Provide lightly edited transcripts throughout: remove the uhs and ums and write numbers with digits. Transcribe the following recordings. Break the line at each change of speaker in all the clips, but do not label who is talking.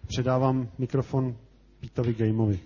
předávám mikrofon Pítovi Gameovi.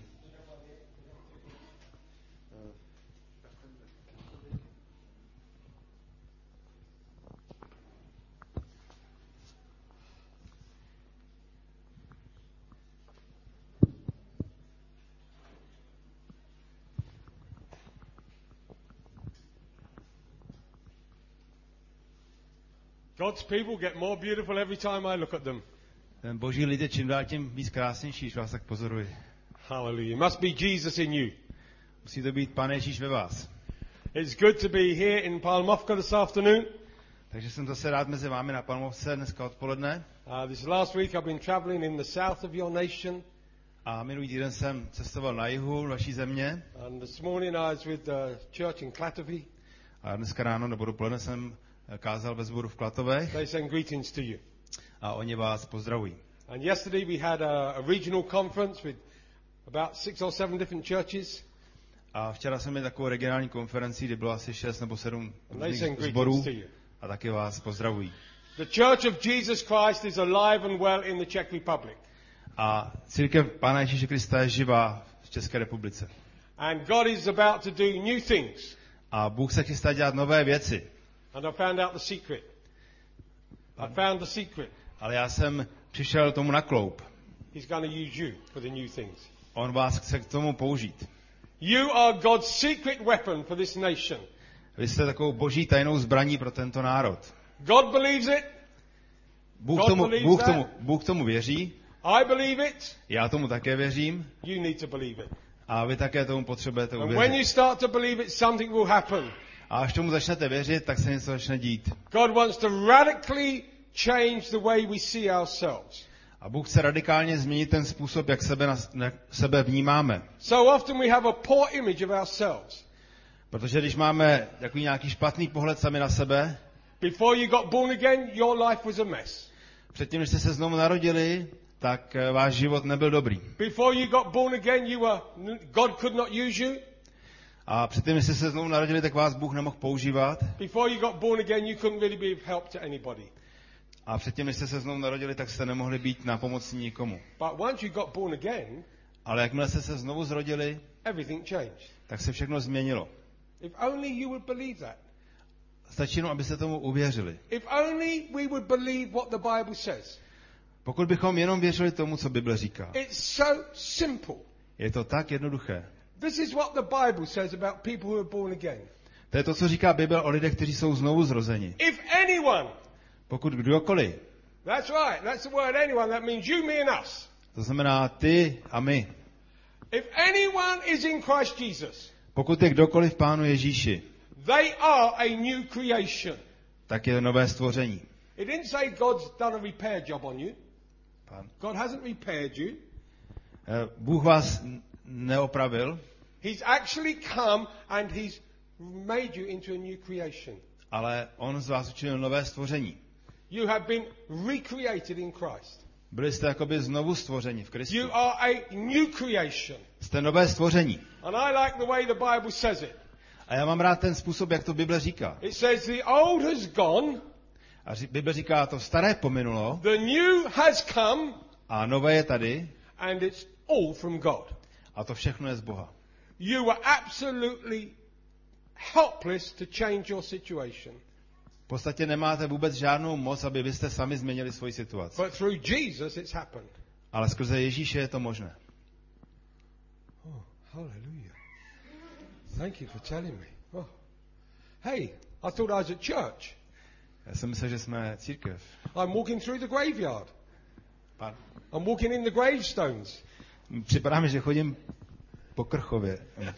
God's people get more beautiful every time I look at them.
Boží lidé čím dál tím víc krásnější, když vás tak pozoruji.
Hallelujah. Must be Jesus in you.
Musí to být Pán Ježíš ve vás.
It's good to be here in Palmovka this afternoon.
Takže jsem zase rád mezi vámi na Palmovce dneska odpoledne.
This last week I've been traveling in the south of your nation.
A minulý týden jsem cestoval na jihu vaší země.
And this morning I was with the church in Klatovy.
A dneska ráno nebo dopoledne jsem kázal ve sboru v Klatovech.
They send greetings to you.
A oni vás pozdravují.
And yesterday we had a regional conference with about 6 or 7 different churches.
A včera jsme měli takovou regionální konferenci, kde bylo asi 6 nebo 7
různých
sborů a taky vás pozdravují.
The Church of Jesus Christ is alive and well in the Czech Republic.
A církev Pána Ježíše Krista je živá v České republice.
And God is about to do new things.
A Bůh se chystá dělat nové věci.
And I found out the secret. I found the secret.
Ale já jsem přišel tomu na kloup.
He's going to use you for the new things.
On vás chce k tomu použít.
You are God's secret weapon for this nation.
Vy jste takovou boží tajnou zbraní pro tento národ.
God believes it.
Bůh tomu věří.
I believe it.
Já tomu také věřím.
You need to believe it.
A vy také tomu potřebujete
And
uvěřit.
when you start to believe it, something will happen.
A až tomu začnete věřit, tak se něco začne dít.
God wants to radically change the way we see ourselves.
A Bůh chce radikálně změnit ten způsob, jak sebe vnímáme.
So often we have a poor image of ourselves.
Protože když máme takový nějaký špatný pohled sami na sebe,
before you got born again, your life was a mess.
Předtím, než jste se znovu narodili, tak váš život nebyl dobrý.
Before you got born again, God could not use you.
A předtím, než jste se znovu narodili, tak vás Bůh nemohl používat.
Before you got born again, you couldn't really be of help to anybody.
A předtím, než jste se znovu narodili, tak jste nemohli být nápomocní nikomu.
But once you got born again,
ale jakmile jste se znovu zrodili,
everything changed.
Tak se všechno změnilo.
If only you would believe that.
Stačí jenom, abyste tomu uvěřili.
If only we would believe what the Bible says.
Pokud bychom jenom věřili tomu, co Bible říká.
It's so simple.
Je to tak jednoduché.
This is what the Bible says about people who are born again.
To je to, co říká Bible o lidech, kteří jsou znovu zrozeni.
If anyone.
Pokud kdokoliv.
That's right. That's the word anyone. That means you, me and us.
To znamená ty a my.
If anyone is in Christ Jesus.
Pokud je kdokoliv v Pánu Ježíši.
They are a new creation.
Tak je nové stvoření.
It didn't say God's done a repair job on you. God hasn't repaired you.
Bůh vás neopravil.
He's actually come and he's made you into a new creation.
Ale on z vás učinil nové stvoření.
You have been recreated in Christ.
Byli jste jakoby znovu stvořeni v Kristu.
You are a new creation.
Jste nové stvoření.
And I like the way the Bible says it.
A já mám rád ten způsob, jak to Bible říká.
It says the old has gone.
A Bible říká, to staré pominulo.
The new has come.
A nové je tady.
And it's all from God.
A to všechno je z Boha.
You are absolutely helpless to change your situation.
V podstatě nemáte vůbec žádnou moc, aby vy jste sami změnili svoji situaci.
But through Jesus it's happened.
Ale skrze Ježíše je to možné.
Oh, hallelujah. Thank you for telling me. Oh. Hey, I thought I was at church.
Já jsem myslel, že jsme církev.
I'm walking through the graveyard.
Pardon?
I'm walking in the gravestones.
Připadá mi, že chodím po Krchově.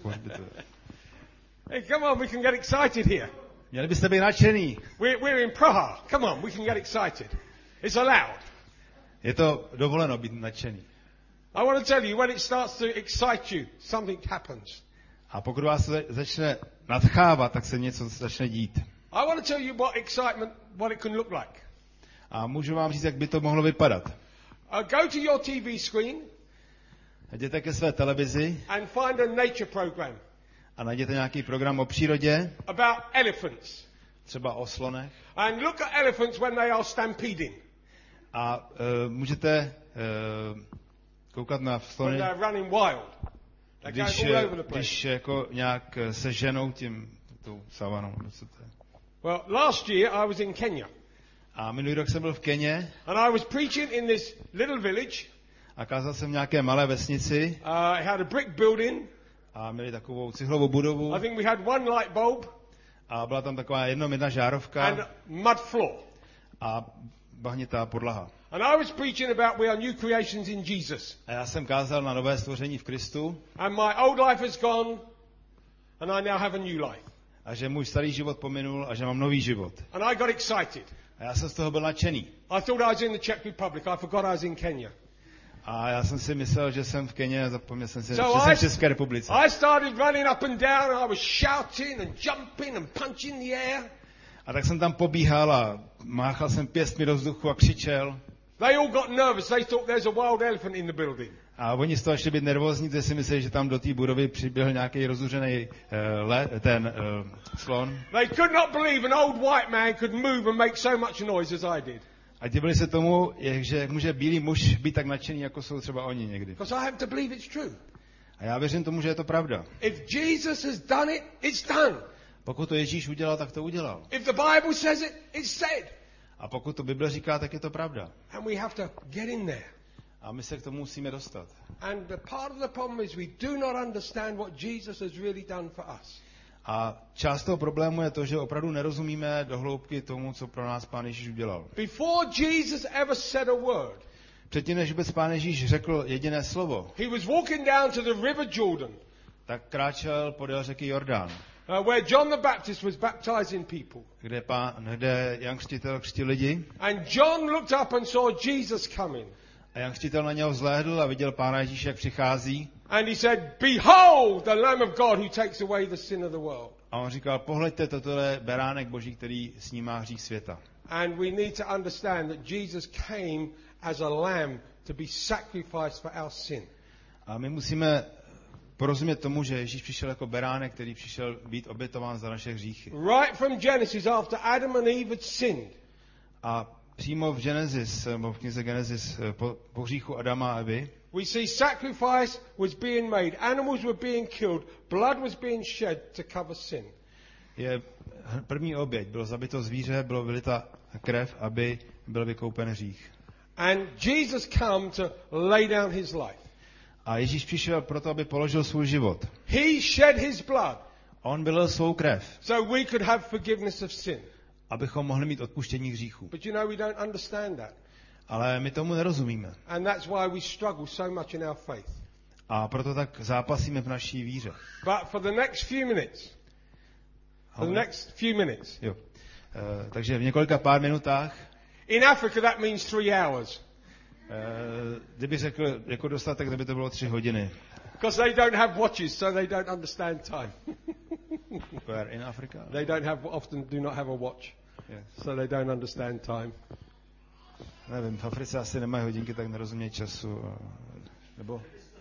Hey, come on, we can get excited here.
Měli byste být nadšený.
We're in Praha. Come on, we can get excited. It's allowed.
Je to dovoleno být nadšený.
I want to tell you, when it starts to excite you, something happens.
A pokud vás začne nadchávat, tak se něco začne dít.
I want to tell you what it can look like.
A můžu vám říct, jak by to mohlo vypadat.
Go to your TV screen.
Jděte ke své televizi.
And find a nature program.
A najděte nějaký program o přírodě.
About elephants.
Třeba o slonech.
And look at elephants when they are stampeding.
A můžete koukat na
when
slony,
they're running wild. They're going all over the place.
když jako nějak se ženou tou savanou. Co to je.
Well, last year I was in Kenya.
A minulý rok jsem byl v Keně
And I was preaching in this little village.
a kázal jsem v nějaké malé vesnici
It had a brick building.
a měli takovou cihlovou budovu
I think we had one light bulb
a byla tam taková jedna žárovka
and mud floor.
a bahnitá podlaha.
And I was preaching about we are new creations in Jesus.
A já jsem kázal na nové stvoření v Kristu
And my old life has gone and I now have a new life.
a že můj starý život pominul a že mám nový život.
And I got excited.
A já jsem z toho byl nadšený.
I thought I was in the Czech Republic. I forgot I was in Kenya.
A já jsem si myslel, že jsem v Keně a zapomněl jsem si, že
So
jsem v České republice.
I started running up and down and I was shouting and jumping and punching the air.
A tak jsem tam pobíhal a máchal jsem pěstmi do vzduchu a křičel.
They all got nervous. They thought there's a wild elephant in the building.
A oni z toho šli být nervózní, protože si mysleli, že tam do té budovy přiběhl nějaký rozuřený slon.
They could not believe an old white man could move and make so much noise as I did.
A divili se tomu, že může bílý muž být tak nadšený, jako jsou třeba oni někdy.
Because I happen to believe it's true.
A já věřím tomu, že je to pravda.
If Jesus has done it, it's done.
Pokud to Ježíš udělal, tak to udělal.
If the Bible says it, it's said.
A pokud to Bible říká, tak je to pravda.
And we have to get in there.
A my se k tomu musíme dostat.
And the part of the problem is we do not understand what Jesus has really done for us.
A část toho problému je to, že opravdu nerozumíme do hloubky tomu, co pro nás Pán Ježíš udělal.
Before Jesus ever said a word,
Předtím, než vůbec Pán Ježíš řekl jediné slovo,
he was walking down to the River Jordan,
tak kráčel podél řeky Jordán,
where John the Baptist was baptizing people.
kde Jan Křtitel křtil lidi.
And John looked up and saw Jesus coming.
A Jan Křtitel na něho vzhlédl a viděl Pána Ježíše, jak přichází.
And he said, "Behold, the Lamb of God who takes away the sin of the world."
A on říkal, pohleďte, toto je beránek Boží, který snímá hřích světa.
And we need to understand that Jesus came as a lamb to be sacrificed for our sin.
A my musíme porozumět tomu, že Ježíš přišel jako beránek, který přišel být obětován za naše hříchy.
Right from Genesis, after Adam and Eve had sinned,
A přímo v Genesis, nebo v knize Genesis, po hříchu Adama a Evy,
we see sacrifice was being made, animals were being killed, blood was being shed to cover sin.
je první oběť. Bylo zabito zvíře, bylo vylita krev, aby byl vykoupen hřích.
And Jesus came to lay down his life.
A Ježíš přišel proto, aby položil svůj život.
He shed his blood
On vylil svou krev,
so we could have forgiveness of sin.
abychom mohli mít odpuštění hříchů.
But you know, we don't understand that.
Ale my tomu nerozumíme.
And that's why we struggle so much in our faith.
A proto tak zápasíme v naší víře.
But for the next few minutes,
Jo. Takže v několika pár minutách,
in Africa that means 3 hours.
kdyby řekl jako dostatek, kdyby to bylo 3 hodiny.
Because they don't have watches, so they don't understand time.
Where in Africa?
They often do not have a watch,
Yes.
so they don't understand time.
Nevím, v Africe asi nemají hodinky, tak nerozumějí času. Nebo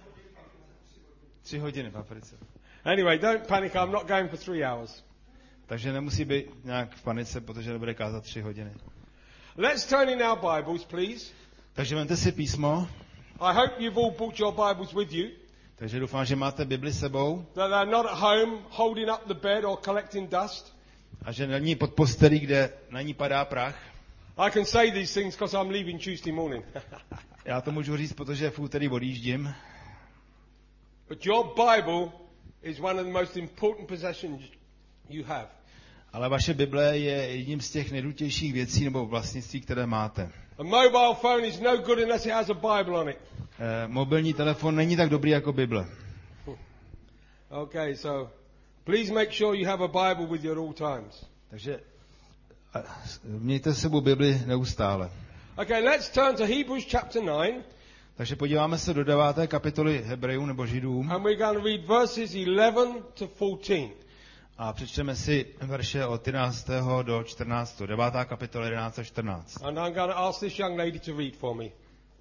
3 hodiny v Africe.
Anyway, don't panic, I'm not going for 3 hours.
Takže nemusí být nějak v panice, protože nebude kázat 3 hodiny.
Let's turn in our Bibles, please.
Takže vemte si písmo.
I hope you've all brought your Bibles with you,
Takže doufám, že máte Bibli sebou
that they're not at home holding up the bed or collecting dust.
a že není pod postelí, kde na ní padá prach.
I can say these things because I'm leaving Tuesday morning.
Já to můžu říct, protože v úterý odjíždím.
But your Bible is one of the most important possessions you have.
Ale vaše Bible je jedním z těch nejdůležitějších věcí nebo vlastnictví, které máte.
A mobile phone is no good unless it has a Bible on it.
Mobilní telefon není tak dobrý jako Bible.
Okay, so please make sure you have a Bible with you at all times.
Takže mějte s sebou Bibli neustále.
Okay, let's turn to Hebrews chapter 9.
Takže podíváme se do 9. kapitoly Hebrejů nebo Židům
And we're going to read verses 11 to 14.
a přečteme si verše od 11. do 14. 9. kapitola 11 a 14.
And I'm going to ask this young lady to read for me.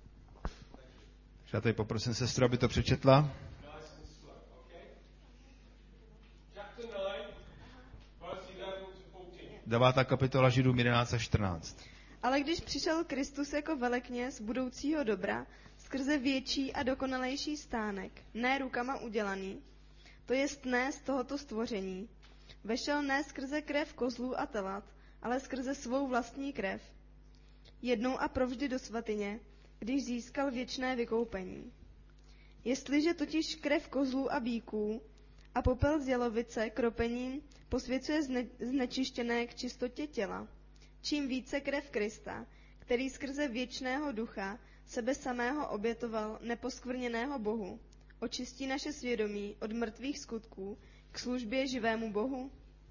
Já tady poprosím sestru, aby to přečetla.
Nice and slow, okay? Chapter 9, verse 11 to 14.
9. kapitola Židům 11 a 14.
Ale když přišel Kristus jako velekněz budoucího dobra, skrze větší a dokonalejší stánek, ne rukama udělaný, to jest ne z tohoto stvoření, vešel ne skrze krev kozlů a telat, ale skrze svou vlastní krev, jednou a provždy do svatyně, když získal věčné vykoupení. Jestliže totiž krev kozlů a býků a popel z jalovice kropením posvěcuje znečištěné k čistotě těla, čím více krev Krista, který skrze věčného ducha sebe samého obětoval neposkvrněného Bohu, očistí naše svědomí od mrtvých skutků k službě živému Bohu?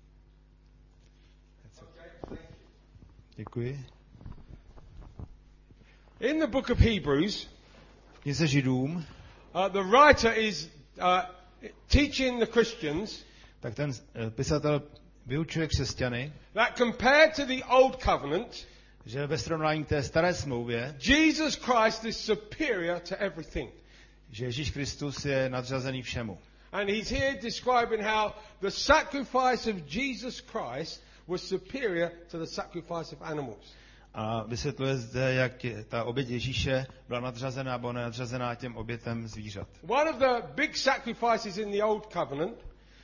Děkuji.
In the book of Hebrews,
V knize Židům,
the writer is teaching the Christians
tak ten pisatel vyučuje křesťany,
that compared to the old covenant,
že ve srovnání k té staré smlouvě,
Jesus Christ is superior to everything.
že Ježíš Kristus je nadřazený všemu.
And he's here describing how the sacrifice of Jesus Christ was superior to the sacrifice of animals.
A vysvětluje zde, jak ta oběť Ježíše byla nadřazená nebo nadřazená těm obětem zvířat.
One of the big sacrifices in the old covenant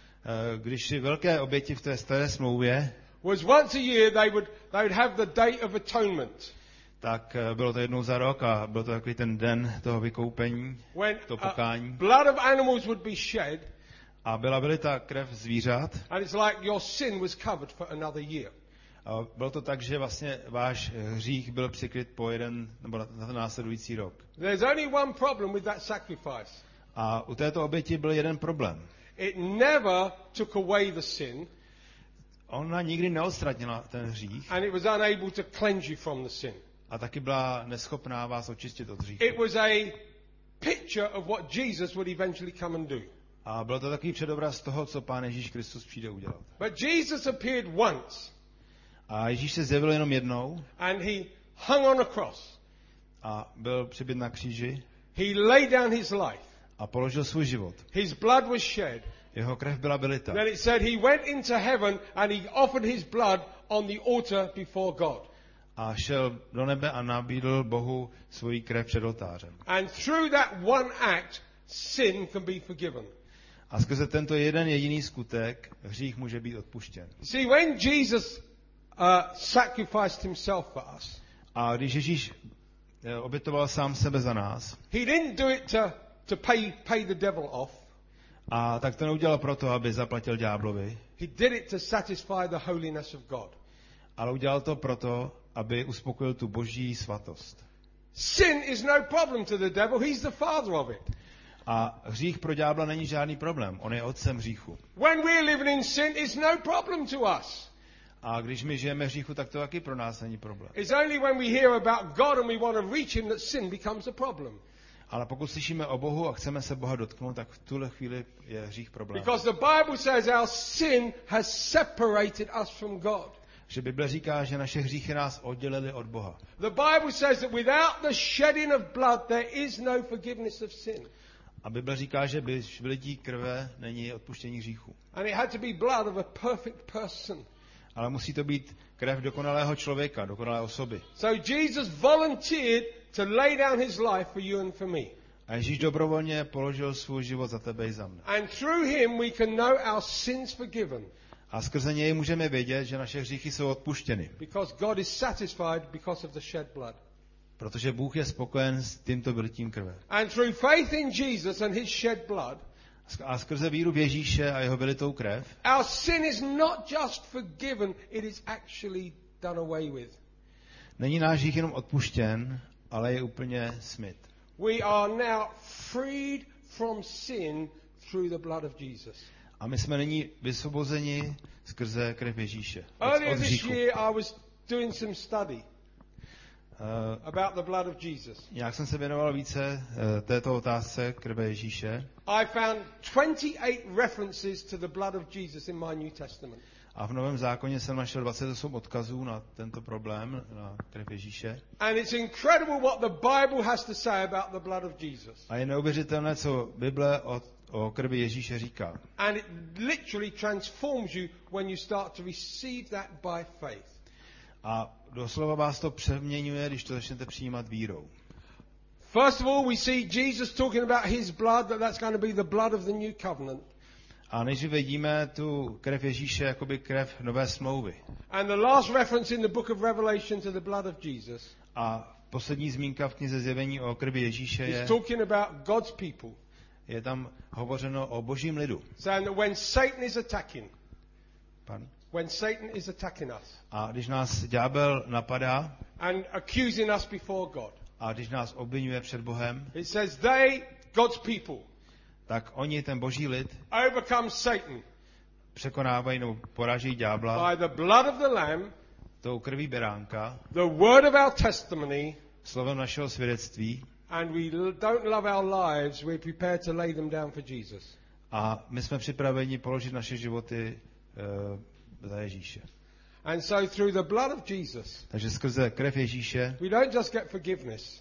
Když ty velké oběti v té staré smlouvě,
was once a year they would have the Day of Atonement,
tak bylo to jednou za rok a byl to takový ten den toho vykoupení,
when
to pokání.
blood of animals would be shed,
A byla vylita krev zvířat.
and it's like your sin was covered for another year.
A bylo to tak, že vlastně váš hřích byl přikryt po jeden nebo na ten následující rok.
There's only one problem with that sacrifice.
A u této oběti byl jeden problém.
It never took away the sin,
Ona nikdy neodstranila ten hřích
and it was unable to cleanse you from the sin.
a taky byla neschopná vás očistit od hříchu.
It was a picture of what Jesus would eventually come and do.
A byl to takový předobraz toho, co Pán Ježíš Kristus přijde udělat.
But Jesus appeared once,
A Ježíš se zjevil jenom jednou
and he hung on a cross.
a byl přibyt na kříži
He laid down his life.
a položil svůj život.
His blood was shed.
Jeho krev byla vylita.
Then it said he went into heaven and he offered his blood on the altar before God.
A šel do nebe a nabídl Bohu svoji krev před oltářem.
And through that one act, sin can be forgiven.
A skrze tento jeden jediný skutek hřích může být odpuštěn.
See, when Jesus sacrificed himself for us,
A když Ježíš obětoval sám sebe za nás,
he didn't do it to pay the devil off.
a tak to neudělal proto, aby zaplatil ďáblovi,
He did it to satisfy the holiness of God.
ale udělal to proto, aby uspokojil tu boží svatost.
Sin is no problem to the devil. He's the father of it.
A hřích pro ďábla není žádný problém. On je otcem hříchu.
When we're living in sin, it's no problem to us.
A když my žijeme v hříchu, tak to taky pro nás není problém.
It's only when we hear about God and we want to reach him that sin becomes a problem.
Ale pokud slyšíme o Bohu a chceme se Boha dotknout, tak v tuhle chvíli je hřích problém.
Because the Bible says our sin has separated us from God.
Že Bible říká, že naše hříchy nás oddělily od Boha.
The Bible says that without the shedding of blood there is no forgiveness of sin.
A Bible říká, že bez vylití krve není odpuštění hříchu.
And it had to be blood of a perfect person.
Ale musí to být krev dokonalého člověka, dokonalé osoby.
So Jesus volunteered to lay down his life for you and for me.
A Ježíš dobrovolně položil svůj život za tebe i za mne.
And through him we can know our sins forgiven.
A skrze něj můžeme vědět, že naše hříchy jsou odpuštěny.
Because God is satisfied because of the shed blood.
Protože Bůh je spokojen s tímto vylitím krve.
And through faith in Jesus and his shed blood,
A skrze víru v Ježíše a jeho vylitou krev,
our sin is not just forgiven, it is actually done away with.
není náš hřích jenom odpuštěn, ale je úplně smyt.
We are now freed from sin through the blood of Jesus.
A my jsme nyní vysvobozeni skrze krev Ježíše.
Earlier
Od
this
hříchu.
year I was doing some study about the blood of Jesus.
Jak jsem se věnoval více této otázce krve Ježíše,
I found 28 references to the blood of Jesus in my New Testament.
a v Novém zákoně jsem našel 28 odkazů na tento problém, na krev Ježíše.
And it's incredible what the Bible has to say about the blood of Jesus.
A je neuvěřitelné, co Bible o krvi Ježíše říká.
And it literally transforms you when you start to receive that by faith.
A doslova vás to přeměňuje, když to začnete přijímat vírou.
First of all, we see Jesus talking about his blood, that's going to be the blood of the new covenant.
A než vidíme tu krev Ježíše jakoby krev nové smlouvy.
And the last reference in the book of Revelation to the blood of Jesus
A poslední zmínka v knize Zjevení o krvi Ježíše
is talking about God's people.
je tam hovořeno o božím lidu.
Saying that when Satan is attacking,
Pardon?
when Satan is attacking us
A když nás ďábel napadá
and accusing us before God,
a když nás obvinuje před Bohem,
it says they, God's people,
tak oni, ten boží lid,
overcome Satan
překonávají nebo porážejí ďábla
by the blood of the Lamb,
tou krví beránka,
the word of our testimony,
slovem našeho svědectví,
and we don't love our lives, we're prepared to lay them down for Jesus.
a my jsme připraveni položit naše životy za Ježíše.
And so through the blood of Jesus,
Takže skrze krev Ježíše
we don't just get forgiveness,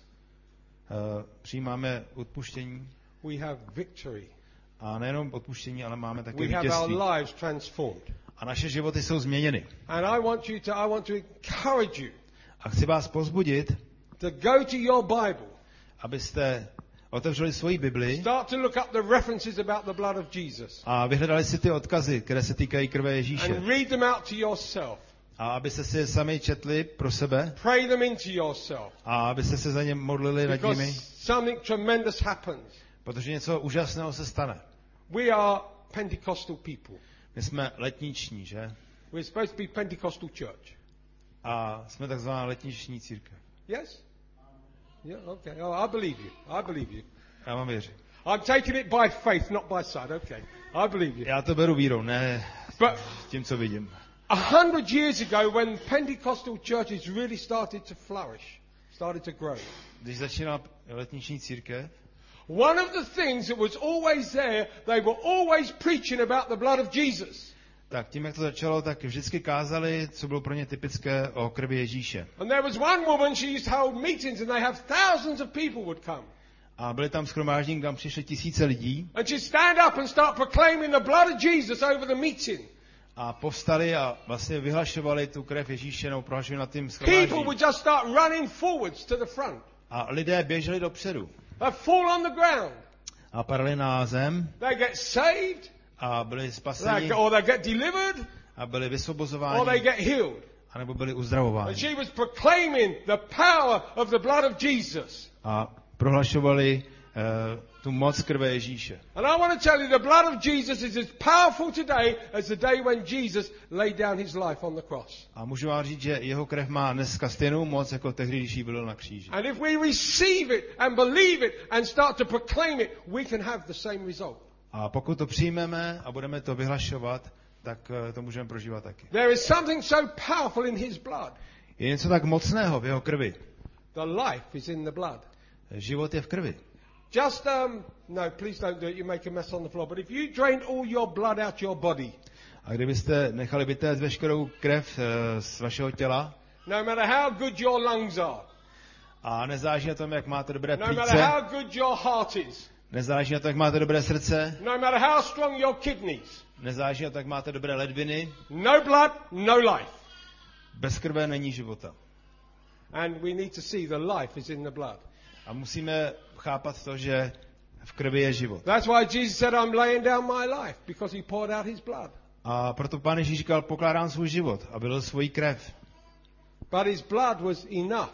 přijímáme odpuštění,
we have victory.
a nejenom odpuštění, ale máme také
We have our
vítězství.
lives transformed.
A naše životy jsou změněny.
And I want to encourage you
A chci vás povzbudit,
to go to your Bible,
abyste otevřeli svoji Bibli
start to look up the references about the blood of Jesus,
a vyhledali si ty odkazy, které se týkají krve Ježíše.
and read them out to yourself.
A abyste si je sami četli pro sebe
Pray them into yourself,
a abyste se za ně modlili nad
because
nimi,
something tremendous happens.
protože něco úžasného se stane.
We are Pentecostal people.
My jsme letniční, že?
We're supposed to be Pentecostal church.
A jsme takzvaná letniční církev.
Yes? Yeah, okay. Oh, I believe you. I believe you.
Já vám věřím.
I'm taking it by faith, not by sight. Okay. I believe you.
Já to beru vírou, ne
But
tím, co vidím.
100 years ago, when Pentecostal churches really started to flourish, started to grow,
Když začínala letniční církev,
one of the things that was always there, they were always preaching about the blood of Jesus.
tak tím, jak to začalo, tak vždycky kázali, co bylo pro ně typické o krvi Ježíše.
And there was one woman, she used to hold meetings and they have thousands of people would come.
A byly tam shromáždění, kam přišly tisíce lidí
And she'd stand up and start proclaiming the blood of Jesus over the meeting.
a povstali a vlastně vyhlašovali tu krev Ježíše, nebo prohlašovali nad tím
People
shromážděním.
would just start running forwards to the front.
A lidé běželi dopředu
They fall on the ground.
a padali na zem
They get saved,
a byli spaseni
or they get delivered,
a byli
or they
vysvobozováni,
get healed.
anebo byli
And
uzdravováni.
she was proclaiming the power of the blood of Jesus.
A prohlašovali tu moc krve Ježíše.
And I want to tell you, the blood of Jesus is as powerful today as the day when Jesus laid down his life on the cross.
A můžu vám říct, že jeho krev má dneska stejnou moc, jako tehdy, když jí byl na kříži.
And if we receive it and believe it and start to proclaim it, we can have the same result.
A pokud to přijmeme a budeme to vyhlašovat, tak to můžeme prožívat taky.
There is something so powerful in his blood.
Je něco tak mocného v jeho krvi.
The life is in the blood.
Život je v krvi.
Just, no, please don't do it. You make a mess on the floor. But if you drained all your blood out your body,
A kdybyste nechali vytéct veškerou krev z vašeho těla,
no matter how good your lungs are,
a nezáleží na tom, jak máte dobré
no matter
plíce,
how good your heart is,
nezáleží na tom, jak máte dobré srdce,
no matter how strong your kidneys,
nezáleží na tom, jak máte dobré ledviny,
no blood, no life.
bez krve není života.
And we need to see the life is in the blood.
A musíme chápat to, že v krvi je život.
That's why Jesus said, I'm laying down my life, because he poured out his blood.
A proto Pán Ježíš říkal, pokládám svůj život a vylil svoji krev.
But his blood was enough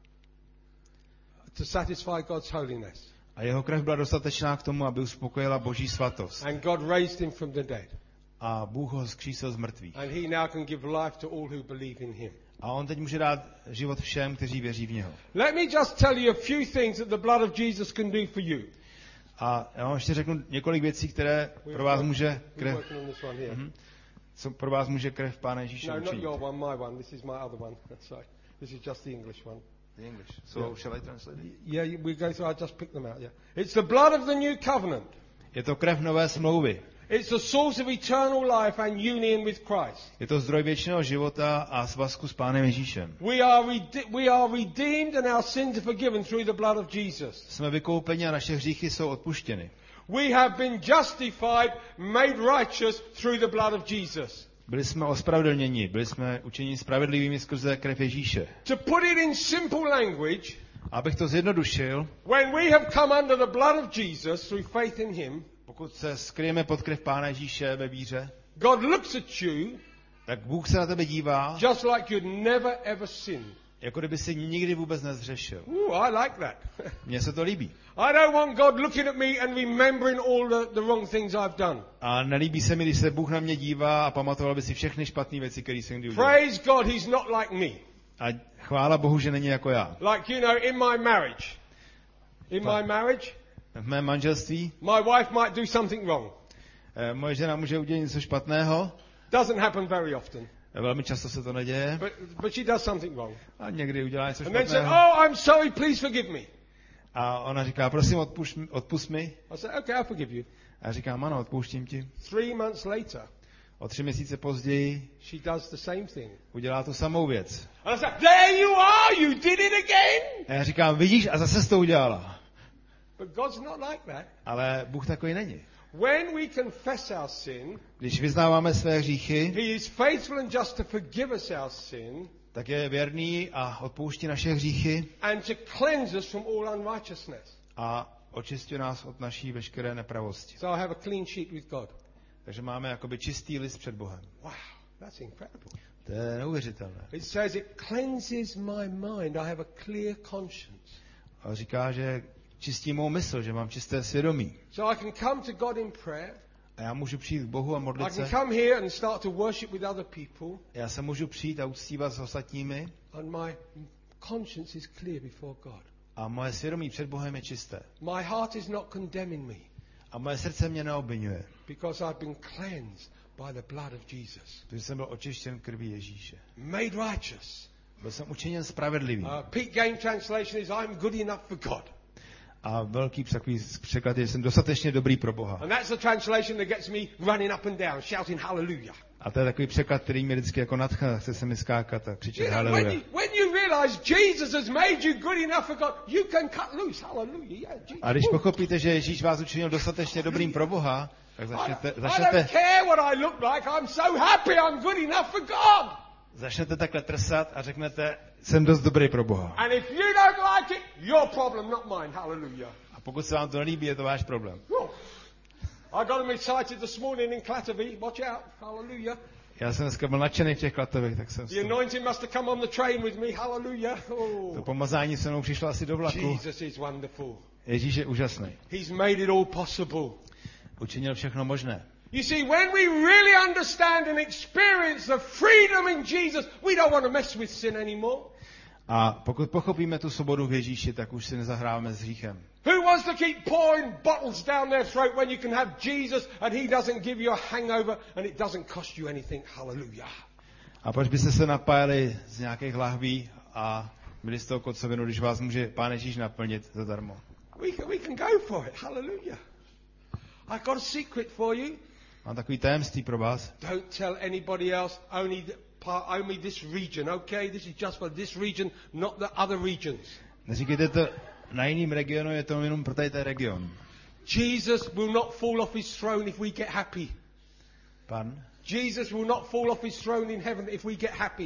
to satisfy God's holiness.
A jeho krev byla dostatečná k tomu, aby uspokojila Boží svatost.
And God raised him from the dead.
A Bůh ho zkřísil z mrtvých.
And he now can give life to all who believe in him.
A on teď může dát život všem, kteří věří v něho.
Let me just tell you a few things that the blood of Jesus can do for you.
A já vám ještě řeknu několik věcí, které pro vás může
We're
krev,
working on this one here.
co pro vás může krev Pána Ježíše
No, not
učinit.
your one, my one. This is my other one. Sorry. This is just the English one.
The English. So shall I translate it?
Yeah, we go through, I just picked them out, yeah. It's the blood of the new covenant.
Je to krev nové smlouvy.
It's the source of eternal life and union with Christ.
Je to zdroj věčného života a svazku s Pánem Ježíšem.
We are redeemed and our sins are forgiven through the blood of Jesus.
Jsme vykoupeni a naše hříchy jsou odpuštěny.
We have been justified, made righteous through the blood of Jesus.
Byli jsme ospravedlněni, byli jsme učiněni spravedlivými skrze krev Ježíše.
To put it in simple language,
Abych to zjednodušil,
when we have come under the blood of Jesus through faith in him,
pokud se skryjeme pod krev Pána Ježíše ve víře,
God looks at you
tak Bůh se na tebe dívá,
just like you'd never ever sinned.
jako kdyby si nikdy vůbec nezřešil.
Ooh, I like that.
Mně se to líbí.
I don't want God looking at me and remembering all the wrong things I've done.
A nelíbí se mi, když se Bůh na mě dívá a pamatoval by si všechny špatné věci, které jsem kdy udělal.
Praise God, he's not like me.
A chvála Bohu, že není jako já.
Like, you know, in my marriage. In my marriage,
V mém manželství
my wife might do something wrong.
moje žena může udělat něco špatného.
Doesn't happen very often.
Velmi často se to neděje.
But she does something wrong.
A někdy udělá něco
And then said,
špatného.
oh, I'm sorry, please forgive me.
A ona říká, prosím, odpusť mi.
I said, okay, I'll forgive you.
A já říkám, ano, odpouštím ti.
3 months later,
O 3 měsíce později
she does the same thing.
udělá tu samou věc.
And I said, there you are, you did it again.
A já říkám, vidíš, a zase jsi to udělala.
But God's not like that.
Ale Bůh takový není.
When we confess our sin,
Když vyznáváme své hříchy,
he is faithful and just to forgive us our sin
tak je věrný a odpouští naše hříchy
and to cleanse us from all unrighteousness.
a očistí nás od naší veškeré nepravosti.
So I have a clean sheet with God.
Takže máme jakoby čistý list před Bohem.
Wow, that's incredible.
To je neuvěřitelné.
It says it cleanses my mind. I have a clear conscience.
A říká, že čistí mou mysl, že mám čisté svědomí.
So I can come to God in prayer.
A já můžu přijít k Bohu a
I
modlit
can
se.
come here and start to worship with other people.
Já se můžu přijít a uctívat s ostatními.
And my conscience is clear before God.
A moje svědomí před Bohem je čisté.
My heart is not condemning me
A moje srdce mě neobviňuje,
because I've been cleansed by the blood of Jesus.
protože jsem byl očištěn krví Ježíše.
Made righteous.
Byl jsem učiněn spravedlivý.
Peak Game translation is I'm good enough for God.
A velký takový překlad je, že jsem dostatečně dobrý pro Boha.
And that's the translation that gets me running up and down, shouting hallelujah.
A to je takový překlad, který mě vždycky jako nadchne, chce se mi skákat a křičet
You know,
haleluja.
when you realize Jesus has made you good enough for God, you can cut loose. Hallelujah. Yeah, Jesus.
A když pochopíte, že Ježíš vás učinil dostatečně dobrým pro Boha, tak
I
začnete
don't care what I look like. I'm so happy I'm good enough for God.
takhle trsat a řeknete, jsem dost dobrý pro Boha.
And if you don't like it, your problem, not mine. Hallelujah.
A pokud se vám to nelíbí, je to váš problém.
Whew. I got him excited this morning in Clatterby. Watch out. Hallelujah.
Já jsem dneska byl nadšený v těch Klatovech, tak jsem
The anointing must have come on the train with me. Hallelujah.
to
Oh.
pomazání se mnou přišlo asi do vlaku.
Jesus is wonderful.
Ježíš je úžasný.
He's made it all possible.
Učinil všechno možné.
You see, when we really understand and experience the freedom in Jesus, we don't want to mess with sin anymore.
A pokud pochopíme tu svobodu v Ježíši, tak už si nezahráváme s hříchem.
Who wants to keep pouring bottles down their throat when you can have Jesus and he doesn't give you a hangover and it doesn't cost you anything? Hallelujah.
A proč byste se napájeli z nějakých lahví a byli z toho kocovinu, když vás může Pán Ježíš naplnit zadarmo?
We can go for it. Hallelujah. I've got a secret for you.
Mám takový tajemství pro vás.
Don't tell anybody else, only this region, okay? This is just for this region, not the other regions.
Neříkejte to na jiným regionu, je to jenom pro tady ten region.
Jesus will not fall off his throne if we get happy.
Pan?
Jesus will not fall off his throne in heaven if we get happy.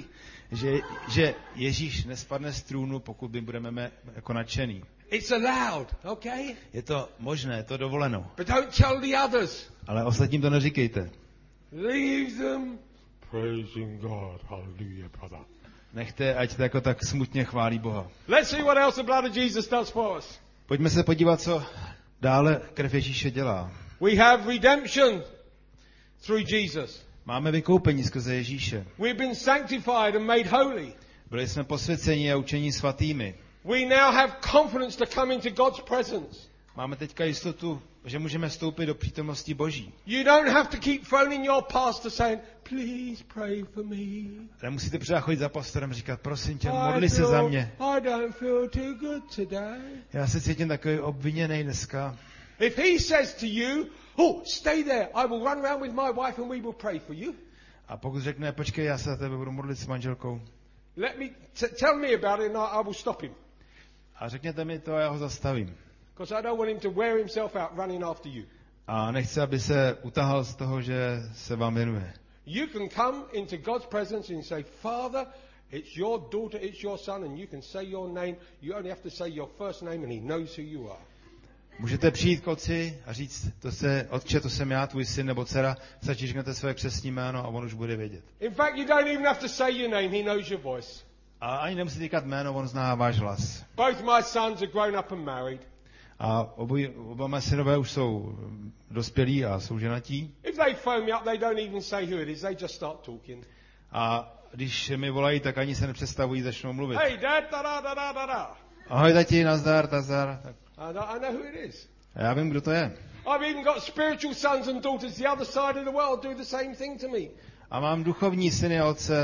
Že Ježíš nespadne z trůnu, pokud my budeme jako nadšený.
It's allowed, okay?
Je to možné, je to dovoleno.
But don't tell the others.
Ale ostatním to neříkejte.
Leave them praising God. Hallelujah, brother.
Nechte, ať to jako tak smutně chválí Boha.
Let's see what else the blood of Jesus does for us.
Pojďme se podívat, co dále krev Ježíše dělá.
We have redemption through Jesus.
Máme vykoupení skrze Ježíše.
We've been sanctified and made holy.
Byli jsme posvěceni a učení svatými.
We now have confidence to come into God's presence.
Máme teďka jistotu, že můžeme vstoupit do přítomnosti Boží.
You don't have to keep phoning your pastor saying, please pray for me.
Nemusíte pořád chodit za pastorem a říkat, prosím tě, modli se za mě.
I don't feel too good today.
Já se cítím takový obviněnej dneska.
If he says to you, oh, stay there, I will run around with my wife and we will pray for you.
A pokud řekne, počkej, já se za tebe budu modlit s manželkou.
Let me tell me about it and I will stop him.
A řekněte mi to a já ho zastavím.
Because I don't want him to wear himself out running after you.
A nechci, aby se utahal z toho, že se vám věnuje.
You can come into God's presence and say, Father, it's your daughter, it's your son, and you can say your name. You only have to say your first name and he knows who you are.
Můžete přijít k otci a říct, otče, to jsem já, tvůj syn nebo dcera, stačí řeknete své křestní jméno a on už bude vědět.
In fact, you don't even have to say your name, he knows your voice.
A ani nemusíte říkat jméno, on zná váš hlas.
Both my sons are grown up and married.
A oba mé synové už jsou dospělí a jsou ženatí.
If they phone me up, they don't even say who it is, they just start talking.
A když mi volají, tak ani se nepředstavují, začnou mluvit.
Hey dad, da.
Ahoj tati, nazdar, tazdar. Tak.
I know who it is.
A já vím, kdo to je.
I've even got spiritual sons and daughters the other side of the world do the same thing to me.
A mám duchovní syny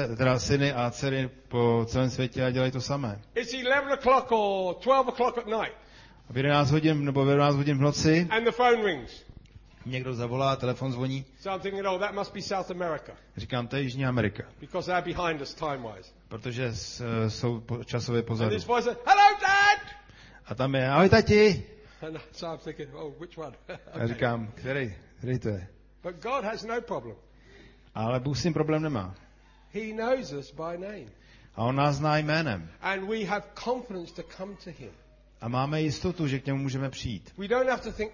a dcery po celém světě a dělají to samé.
It's 11 o'clock or 12 o'clock at night.
V 11 hodin nebo v 11 hodin v noci
and the phone rings.
Někdo zavolá, telefon zvoní.
So I'm thinking, that must be South America.
Říkám, to je Jižní Amerika.
Because they're behind us time-wise.
Protože jsou časově pozadu.
And this voice says, hello dad!
A tam je, ahoj tati!
And so I'm thinking, which one?
A říkám, který to je?
But God has no problem.
Ale Bůh s tím problém nemá.
He knows us by name.
A on nás zná jménem.
And we have confidence to come to him.
A máme jistotu, že k němu můžeme přijít.
We don't have to think,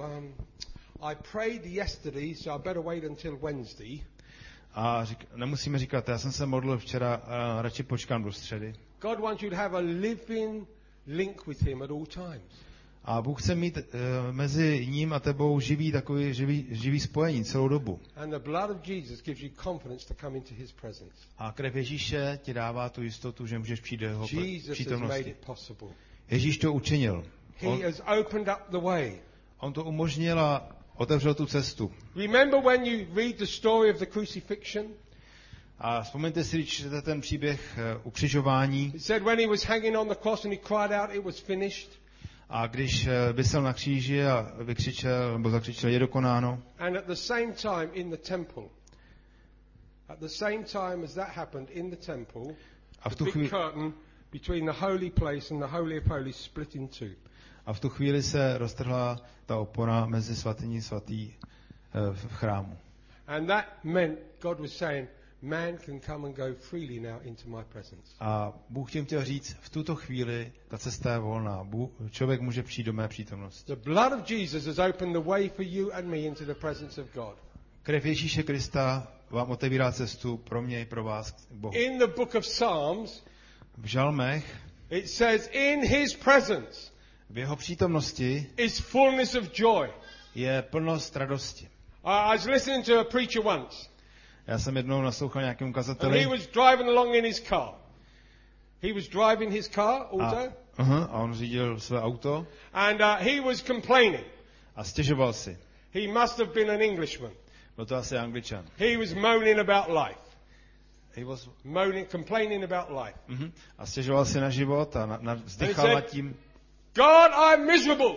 I prayed yesterday, so I better wait until Wednesday.
A nemusíme říkat, já jsem se modlil včera a radši počkám do středy.
God wants you to have a living link with him at all times.
A Bůh chce mít mezi ním a tebou živý spojení celou dobu.
And the blood of Jesus gives you confidence to come into his presence.
A krev Ježíše ti dává tu jistotu, že můžeš přijít do jeho přítomnosti. Ježíš to učinil.
He has opened up the way.
On to umožnil a otevřel tu cestu.
Remember when you read the story of the crucifixion?
A vzpomeňte si, když čtete ten příběh ukřižování.
It said when he was hanging on the cross and he cried out, it was finished.
A když visel na kříži a vykřičel, nebo zakřičel, je dokonáno.
And at the same time in the temple, at the same time as that happened in the temple, the big curtain between the holy place and the holy of holies split in two.
A v tu chvíli se roztrhla ta opona mezi svatyní svatý v chrámu.
And that meant God was saying, man can come and go freely now into my presence.
A Bůh tím chtěl říct, v tuto chvíli ta cesta je volná. Člověk může přijít do mé přítomnosti.
The blood of Jesus has opened the way for you and me into the presence of God.
Krev Ježíše Krista vám otevírá cestu pro mě i pro vás k Bohu.
In the book of Psalms,
v žalmech
it says in his presence
v jeho přítomnosti
is fullness of joy.
Je plnost radosti.
I was listening to a preacher once.
Já jsem jednou naslouchal nějakému
And
kazateli.
he was driving along in his car. He was driving his car, auto.
A on řídil své auto.
And he was complaining.
A stěžoval si.
He must have been an Englishman.
Byl to asi Angličan.
He was moaning about life.
He was
complaining about life.
A stěžoval si na život a vzdychal nad tím.
God, I'm miserable.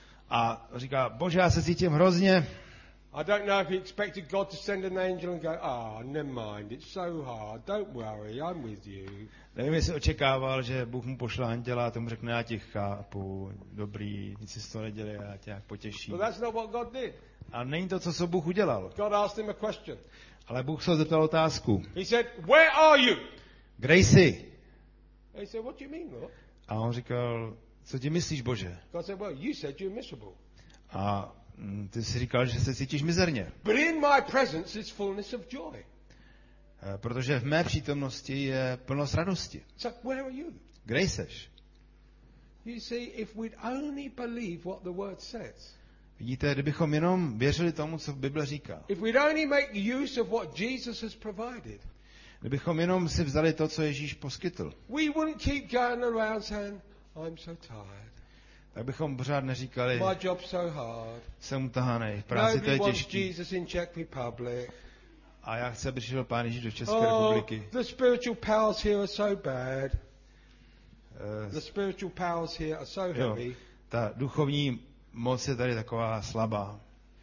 A říká, Bože, já se cítím hrozně.
I don't know if he expected God to send an angel and go, never mind, it's so hard, don't worry, I'm with you.
Nevím, jestli očekával, že Bůh mu pošle anděla a tomu řekne, já tě chápu, dobrý, nic si z toho nedělej, já tě nějak potěším.
But that's not what God did.
A není to, co Bůh udělal.
God asked him a question.
Ale Bůh se zeptal otázku.
He said, where are you?
Kde jsi?
He said, what do you mean, Lord?
A on říkal, co ti myslíš, Bože?
God said, well, you said you're miserable.
A ty jsi říkal, že se cítíš mizerně.
But in my presence is fullness of joy.
Protože v mé přítomnosti je plnost radosti.
So where are you?
Kde jseš?
You see, if we'd only believe what the word says.
Vidíte, kdybychom jenom věřili tomu, co Bible říká.
If we'd only make use of what Jesus has provided.
Kdybychom jenom si vzali to, co Ježíš poskytl.
We wouldn't keep going around saying, I'm so tired.
Tak bychom pořád neříkali,
my job's so hard.
Jsem utahanej, v práci to je těžký.
Jesus in Czech Republic.
A já chci, aby přišel Pán Ježíš do České republiky.
The spiritual powers here are so bad. The spiritual powers here are so heavy.
Ta duchovní moc je tady taková slabá.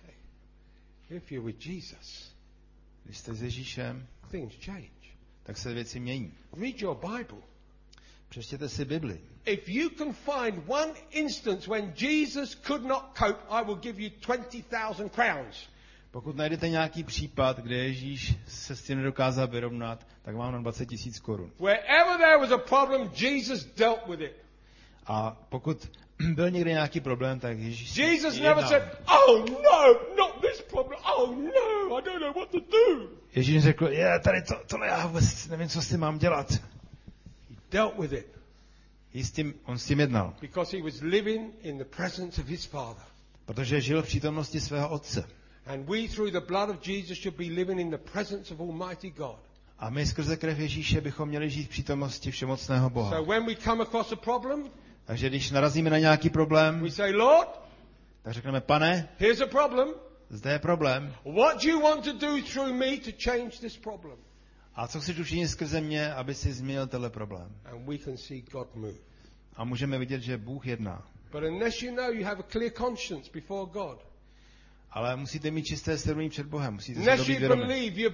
If you're with Jesus,
když jste s Ježíšem,
things change.
Tak se věci mění.
Read your Bible.
Přečtěte si Bibli.
If you can find one instance when Jesus could not cope, I will give you 20,000 crowns.
Pokud najdete nějaký případ, kde Ježíš se s tím nedokázal vyrovnat, tak vám na 20 000 korun.
Wherever there was a problem, Jesus dealt with it.
A pokud byl někde nějaký problém, tak Ježíš
Jesus never said, "Oh no, not this problem. Oh no, I don't know what to do."
Ježíš řekl, tady tohle já vůbec nevím, co s tím mám dělat.
He dealt with it.
On s tím jednal.
Because he was living in the presence of his Father.
Protože žil v přítomnosti svého Otce.
And we through the blood of Jesus should be living in the presence of Almighty God.
A my skrze krev Ježíše bychom měli žít v přítomnosti všemocného Boha.
So when we come across a problem,
takže když narazíme na nějaký problém,
we say, Lord,
tak řekneme, Pane,
here's a problem.
Zde je problém.
What do you want to do through me to change this problem?
A co chceš učinit skrze mě, aby si změnil tenhle problém?
And we can see God move.
A můžeme vidět, že Bůh jedná.
But unless you know you have a clear conscience before God.
Ale musíte mít čisté svědomí před Bohem, musíte si to být vědomi.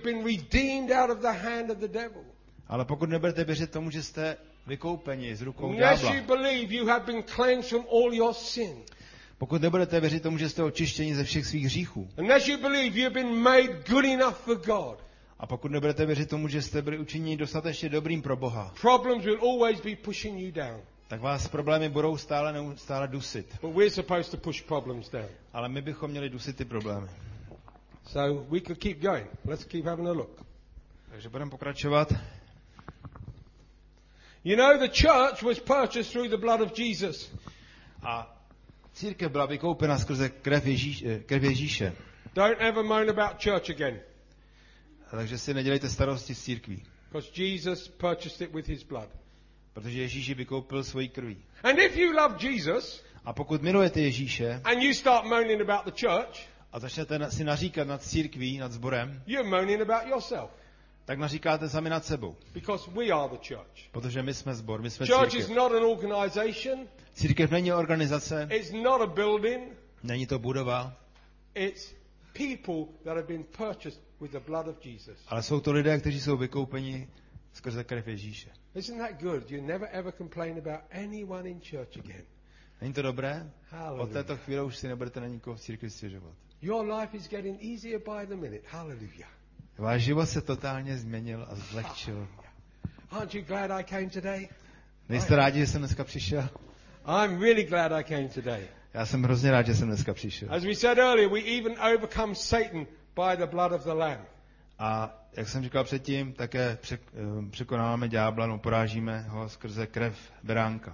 Ale pokud nebudete věřit tomu, že jste vykoupeni z rukou ďábla. Pokud nebudete věřit tomu, že jste očištěni ze všech svých hříchů. A pokud nebudete věřit tomu, že jste byli učiněni dostatečně dobrým pro Boha. Tak vás problémy budou stále dusit.
But we're supposed to push problems down.
Ale my bychom měli dusit ty problémy.
So we could keep going. Let's keep having a look.
Takže budeme pokračovat.
You know, the church was purchased through the blood of Jesus.
A církev byla vykoupena skrze krev Ježíše.
Don't ever moan about church again.
Takže si nedělejte starosti s církví.
Because Jesus purchased it with his blood.
Protože Ježíš ji vykoupil svojí krví.
And if you love Jesus,
a pokud milujete Ježíše,
and you start moaning about the church,
a začnete si naříkat nad církví, nad sborem,
you're moaning about yourself.
Tak naříkáte sami nad sebou.
Because we are the church.
Protože my jsme sbor, my jsme
church
církev.
Is not an organization.
Církev není organizace.
It's not a building.
Není to budova.
It's people that have been purchased with the blood of Jesus.
Ale jsou to lidé, kteří jsou vykoupeni skrze krev Ježíše.
Isn't that good? You never ever complain about anyone in church again.
Není to dobré?
Hallelujah.
Od této chvíle už si nebudete na nikoho v církvi stěžovat.
Your life is getting easier by the minute. Hallelujah.
Váš život se totálně změnil a zlehčil.
Aren't you glad I came today?
Nejste rádi, že jsem dneska přišel?
I'm really glad I came today.
Já jsem hrozně rád, že jsem dneska přišel.
As we said earlier, we even overcome Satan by the blood of the Lamb.
A jak jsem říkal předtím, také překonáváme ďábla, no porážíme ho skrze krev beránka.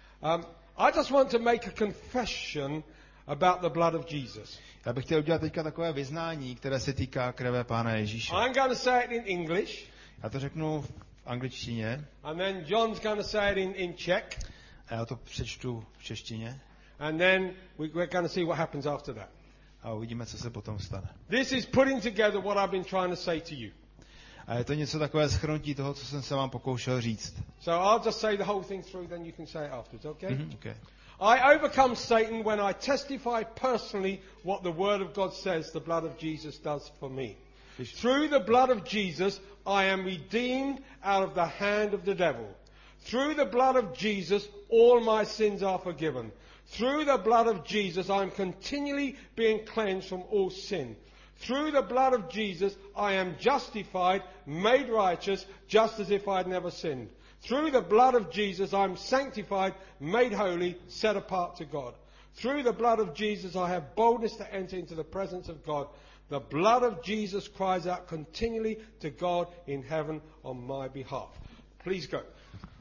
I just want to make a confession about the blood of Jesus.
Já bych chtěl udělat teďka takové vyznání, které se týká krve Pána Ježíše.
I'm going to say it in English.
Já to řeknu v angličtině.
And then John's going to say it in Czech.
A já to přečtu v češtině.
And then we're going to see what happens after that.
A uvidíme, co se potom stane.
This is putting together what I've been trying to say to you.
A je to něco takové shrnutí toho, co jsem se vám pokoušel říct.
So I'll just say the whole thing through, then you can say it afterwards, okay?
Mm-hmm, okay.
I overcome Satan when I testify personally what the Word of God says the blood of Jesus does for me. Through the blood of Jesus, I am redeemed out of the hand of the devil. Through the blood of Jesus, all my sins are forgiven. Through the blood of Jesus, I am continually being cleansed from all sin. Through the blood of Jesus, I am justified, made righteous, just as if I had never sinned. Through the blood of Jesus, I am sanctified, made holy, set apart to God. Through the blood of Jesus, I have boldness to enter into the presence of God. The blood of Jesus cries out continually to God in heaven on my behalf. Please go.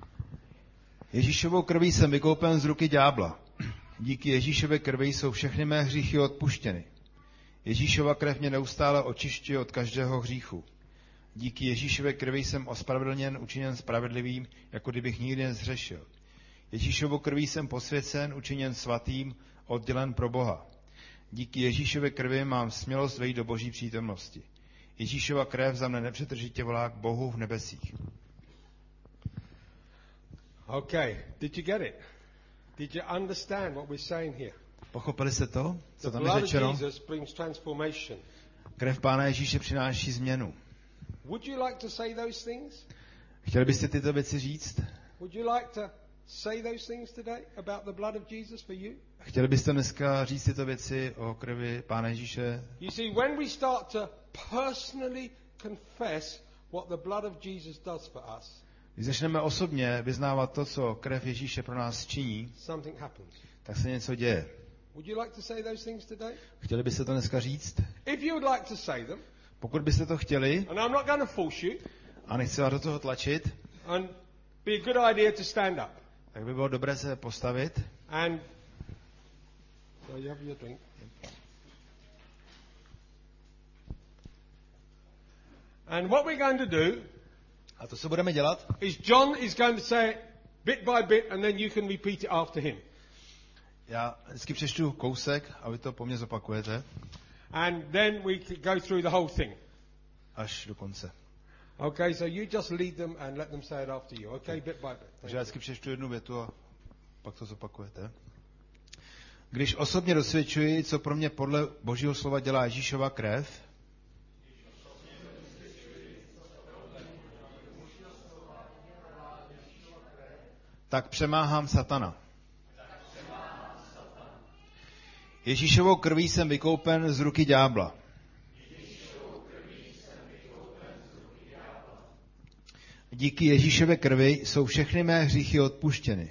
Ježíšovou krví jsem vykoupen z ruky ďábla. Díky Ježíšové krvi jsou všechny mé hříchy odpuštěny. Ježíšova krev mě neustále očišťuje od každého hříchu. Díky Ježíšové krvi jsem ospravedlněn, učiněn spravedlivým, jako kdybych nikdy nezhřešil. Ježíšovou krví jsem posvěcen, učiněn svatým, oddělen pro Boha. Díky Ježíšové krvi mám smělost vejít do Boží přítomnosti. Ježíšova krev za mne nepřetržitě volá k Bohu v nebesích.
Okay, did you get it? Did you understand what we're saying here?
Pochopili jste to, co tam je
The
řečeno?
blood of Jesus brings transformation.
Krev Pána Ježíše přináší změnu.
Would you like to say those things?
Chtěli byste tyto věci říct?
Would you like to say those things today about the blood of Jesus for you?
Chtěli byste dneska říct tyto věci o krvi Pána Ježíše?
You see, when we start to personally confess what the blood of Jesus does for us,
Když začneme osobně vyznávat to, co krev Ježíše pro nás činí,
something happens.
tak se něco děje.
Would you like to say those things today?
Chtěli byste to dneska říct?
If you would like to say them,
Pokud byste to chtěli,
and I'm not going to force you,
a nechci vás do toho tlačit,
and be a good idea to stand up.
tak by bylo dobré se postavit.
And so you have your drink. And what we're going to do
A to, co budeme dělat,
is John is going to say it bit by bit, and then you can repeat it after him.
já vždycky přečtu kousek a vy to po mně zopakujete
And then we can go through the whole thing.
až do konce.
Okay, so you just lead them and let them say it after you. Okay, bit by bit. Thank
Takže já
you.
vždycky přečtu jednu větu a pak to zopakujete. Když osobně dosvědčuji, co pro mě podle Božího slova dělá Ježíšova krev, tak přemáhám satana. Ježíšovou krví jsem vykoupen z ruky ďábla. Díky Ježíšově krvi jsou všechny mé hříchy odpuštěny.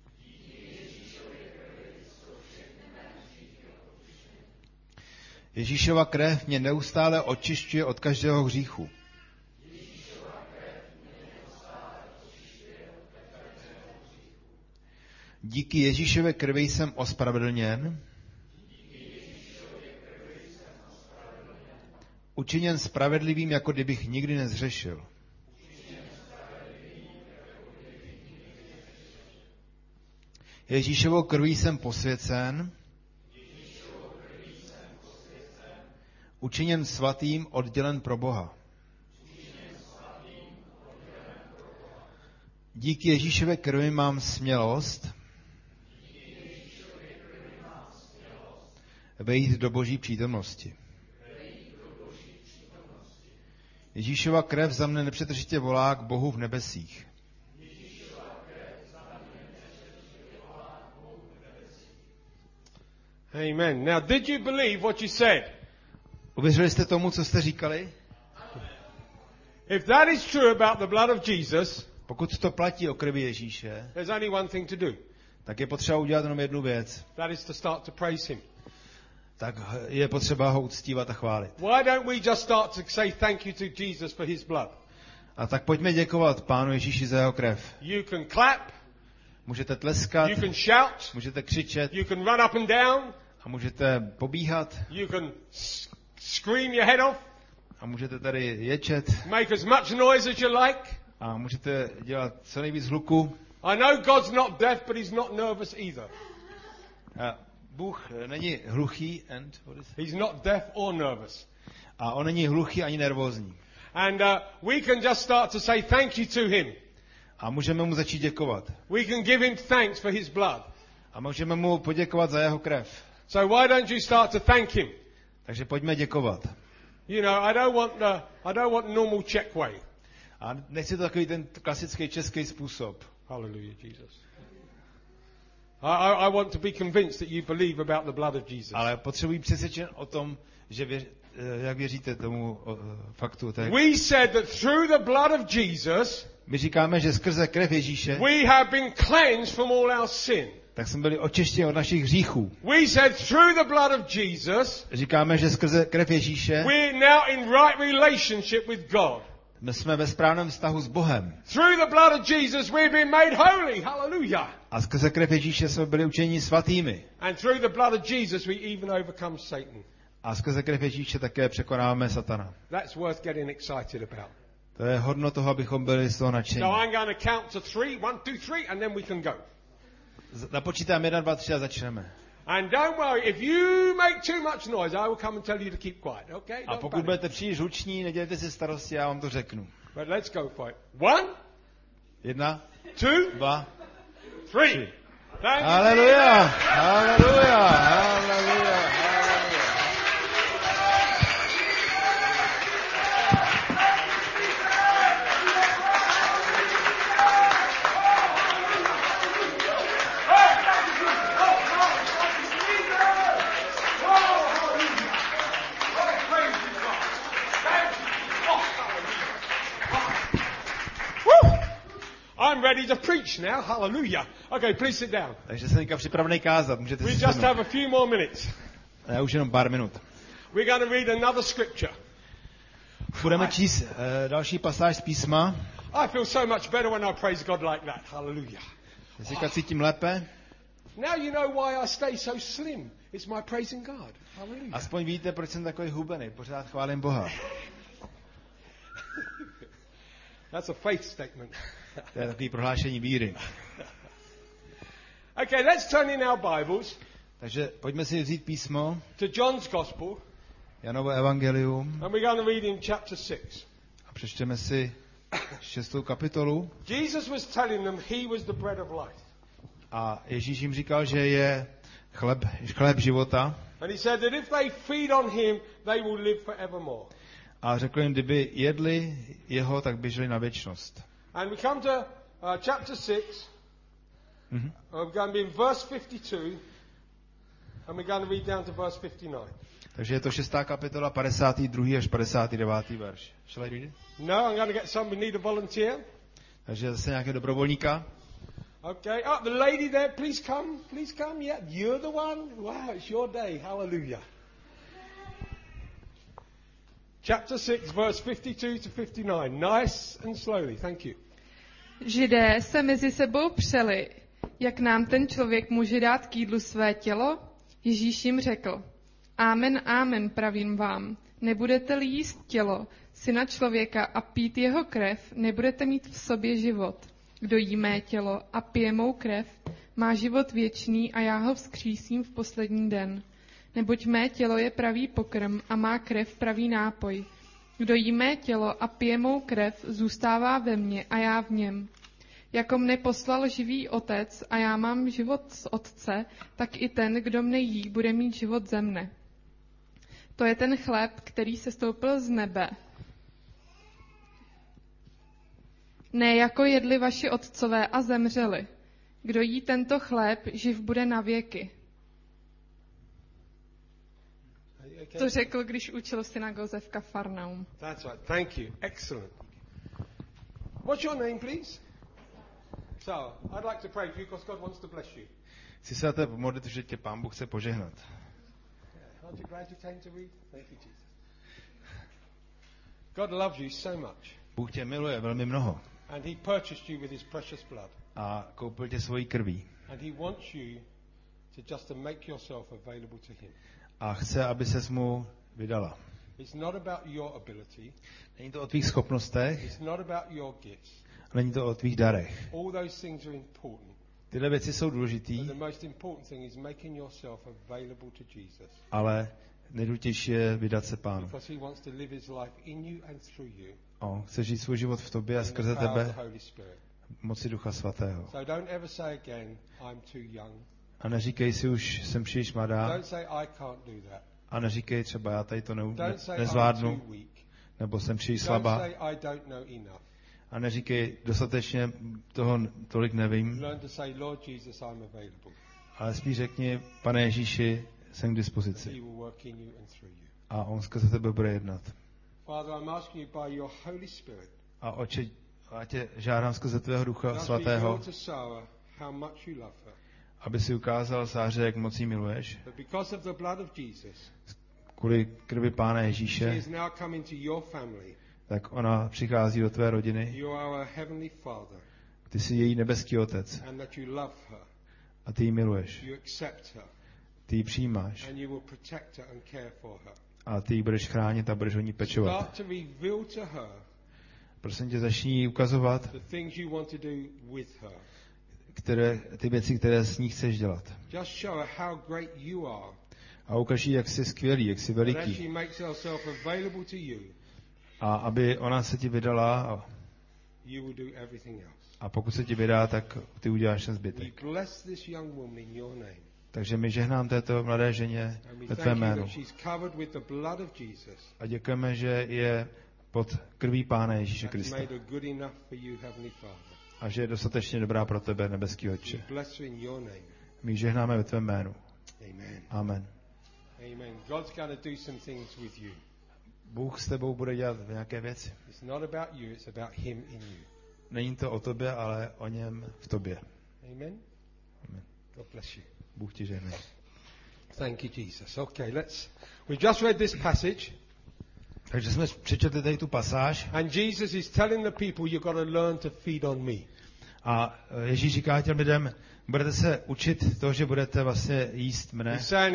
Ježíšova krev mě neustále očišťuje od každého hříchu. Díky Ježíšově krvi jsem ospravedlněn, učiněn spravedlivým, jako kdybych nikdy nezřešil. Ježíšovou krví jsem posvěcen, učiněn svatým, oddělen pro Boha. Díky Ježíšově krvi mám smělost vejít do Boží přítomnosti. Ježíšova krev za mne nepřetržitě volá k Bohu v nebesích.
Amen. Now, did you believe what you said?
Uvěřili jste tomu, co jste říkali?
If that is true about the blood of Jesus,
Pokud to platí o krvi Ježíše,
there's only one thing to do.
tak je potřeba udělat jenom jednu věc.
That is to start to praise him.
Tak je potřeba ho uctívat a chválit.
Why don't we just start to say thank you to Jesus for his blood?
A tak pojďme děkovat Pánu Ježíši za jeho krev.
You can clap,
Můžete tleskat,
you can shout,
můžete křičet
you can run up and down,
a můžete pobíhat
you can scream your head off,
a můžete tady ječet
make as much noise as you like.
a můžete dělat co nejvíc hluku.
I know God's not deaf, but he's not nervous either.
A Bůh není hluchý
He's not deaf or nervous.
a on není hluchý ani nervózní.
And we can just start to say thank you to him.
A můžeme mu začít děkovat.
We can give him thanks for his blood.
A můžeme mu poděkovat za jeho krev.
So why don't you start to thank him?
Takže pojďme děkovat.
You know, I don't want normal Czech way.
A nechci to takový ten klasický český způsob.
Hallelujah, Jesus. I want to be convinced that you believe about the blood of Jesus.
Ale potřebuji přesvědčen o tom, že jak věříte tomu faktu. Tak.
We said that through the blood of Jesus,
My říkáme, že skrze krev Ježíše,
we have been cleansed from all our sin.
tak jsme byli očištěni od našich hříchů.
We said through the blood of Jesus,
Říkáme, že skrze krev Ježíše
we're now in right relationship with God.
my jsme ve správném vztahu s Bohem.
Through the blood of Jesus, we've been made holy. Hallelujah.
A skrze krev Ježíše jsme byli učeni svatými.
And through the blood of Jesus, we even overcome Satan.
A skrze krev Ježíše také překonáváme satana.
That's worth getting excited about.
To je hodno toho, abychom byli z toho nadšení.
So I'm going to count to 3, 1, 2, 3, and then we can go.
Napočítám 1, 2, 3 a začneme.
And don't worry, if you make too much noise, I will come and tell you to keep quiet, okay?
A
Don't
pokud
panic.
budete příliš huční, nedělejte si starosti, já vám to řeknu.
But let's go for it. 1,
1,
2,
2,
3. Thank you,
Haleluja!
Jesus.
Haleluja! Haleluja!
ready to preach now. Hallelujah. Okay, please sit down.
Takže jsem teďka připravený kázat, můžete
We
si
just
sednout.
have a few more minutes.
Já už jenom pár minut.
We're going to read another scripture.
Budeme číst další pasáž z písma.
I feel so much better when I praise God like that. Hallelujah.
Já se teďka cítím lépe.
Now you know why I stay so slim. It's my praising God. Hallelujah.
Aspoň víte, proč jsem takový hubený. Pořád chválím Boha.
That's a faith statement.
To je takový prohlášení víry.
Okay, let's turn in our Bibles
Takže pojďme si vzít písmo,
to John's Gospel,
Janovo evangelium,
and we're going to read in chapter 6.
a přečteme si 6. kapitolu.
Jesus was telling them he was the bread of life.
A Ježíš jim říkal, že je chléb života.
And he said that if they feed on him, they will live forevermore.
A řekl jim, kdyby jedli jeho, tak by žili na věčnost.
And we come to chapter 6. We're going to be in verse 52. And we're going to read down to verse 59.
Takže je to 6. kapitola, 52. až 59. verš. Shall I read it?
No, I'm going to get some. We need a volunteer.
Takže zase nějaké dobrovolníka.
Okay. Oh, the lady there, please come. Please come. Yeah, you're the one. Wow, it's your day. Hallelujah. Chapter 6, verse 52 to 59. Nice and slowly. Thank you.
Židé se mezi sebou přeli, jak nám ten člověk může dát k jídlu své tělo? Ježíš jim řekl, Amen, amen, pravím vám, nebudete-li jíst tělo syna člověka a pít jeho krev, nebudete mít v sobě život. Kdo jí mé tělo a pije mou krev, má život věčný a já ho vzkřísím v poslední den. Neboť mé tělo je pravý pokrm a má krev pravý nápoj. Kdo jí mé tělo a pije mou krev, zůstává ve mně a já v něm. Jako mne poslal živý otec a já mám život z otce, tak i ten, kdo mne jí, bude mít život ze mne. To je ten chléb, který se stoupil z nebe. Ne jako jedli vaši otcové a zemřeli. Kdo jí tento chléb, živ bude na věky. To řekl, když učil v synagoze v Kafarnaum.
That's right. Thank you. Excellent. What's your name, please? So, I'd like to pray for you because God wants to bless you.
Chci se na tebe pomodlit, že tě Pán Bůh chce požehnat.
Aren't you glad you came to read? Thank you, Jesus. God loves you so much.
Bůh tě miluje velmi mnoho
And he purchased you with his precious blood.
a koupil tě svojí krví.
And he wants you to just to make yourself available to him.
A chce, aby ses mu vydala.
It's not about your ability.
Není to o tvých schopnostech,
It's not about your gifts.
není to o tvých darech.
All those things are important.
Tyhle věci jsou
But
důležitý,
the most important thing is making yourself available to Jesus.
ale nejdůležitější je vydat se Pánu.
Because he wants to live his life in you and through you.
On chce žít svůj život v tobě a
In the
skrze
power of
tebe
the Holy Spirit.
moci Ducha Svatého.
So don't ever say again, I'm too young.
A neříkej si už, jsem příliš mladá,
Don't say I can't do that.
a neříkej třeba, já tady to
Don't say I'm
nezvládnu,
too weak.
nebo jsem příliš
Don't
slabá.
say I don't know enough.
A neříkej, dostatečně toho tolik nevím,
Learn to say, Lord Jesus, I'm available.
ale spíš řekni, Pane Ježíši, jsem k
He
dispozici.
will work in you and through you.
A on skrze tebe bude jednat.
Father, I'm asking you by your Holy Spirit.
A Otče, já tě žádám skrze tvého Ducha
Just
Svatého,
reveal to Sarah how much you love her.
aby si ukázal Sáře, jak moc jí miluješ.
But because of the blood of Jesus,
Kvůli krvi Pána
she
Ježíše,
is now coming to your family.
tak ona přichází do tvé rodiny.
You are our heavenly Father,
Ty jsi její nebeský otec
and that you love her.
a ty ji miluješ.
You accept her,
Ty ji přijímáš
and you will protect her and care for her.
a ty ji budeš chránit a budeš o ní pečovat.
Start to reveal to her
Prosím tě, začni jí ukazovat,
the things you want to do with her.
ty věci, které s ní chceš dělat.
Just show her how great you are.
A ukaž jí, jak jsi skvělý, jak jsi
And as
veliký.
she makes herself available to you,
A aby ona se ti vydala
you will do everything else.
a pokud se ti vydá, tak ty uděláš ten
We
zbytek.
bless this young woman in your name.
Takže my žehnám této mladé ženě
And we
ve tvé
thank you
jménu.
that she's covered with the blood of Jesus.
A děkujeme, že je pod krví Pána Ježíše
That's
Krista.
made her good enough for you, Heavenly Father.
A že je dostatečně dobrá pro tebe, nebeský
We
Otče.
bless her in your name.
My žehnáme ve tvém jménu.
Amen.
Amen.
Amen. God's going to do some things with you.
Bůh s tebou bude dělat nějaké věci.
It's not about you, it's about Him in you.
není to o tobě, ale o něm v tobě.
Amen.
Amen.
God bless you.
Bůh ti žehnej.
Thank you, Jesus. Okay, we've just read this passage,
Takže jsme přečetli tady tu pasáž
and Jesus is telling the people, you've got to learn to feed on me.
a Ježíš říká těm lidem, budete se učit to, že budete vlastně jíst mne.
He's saying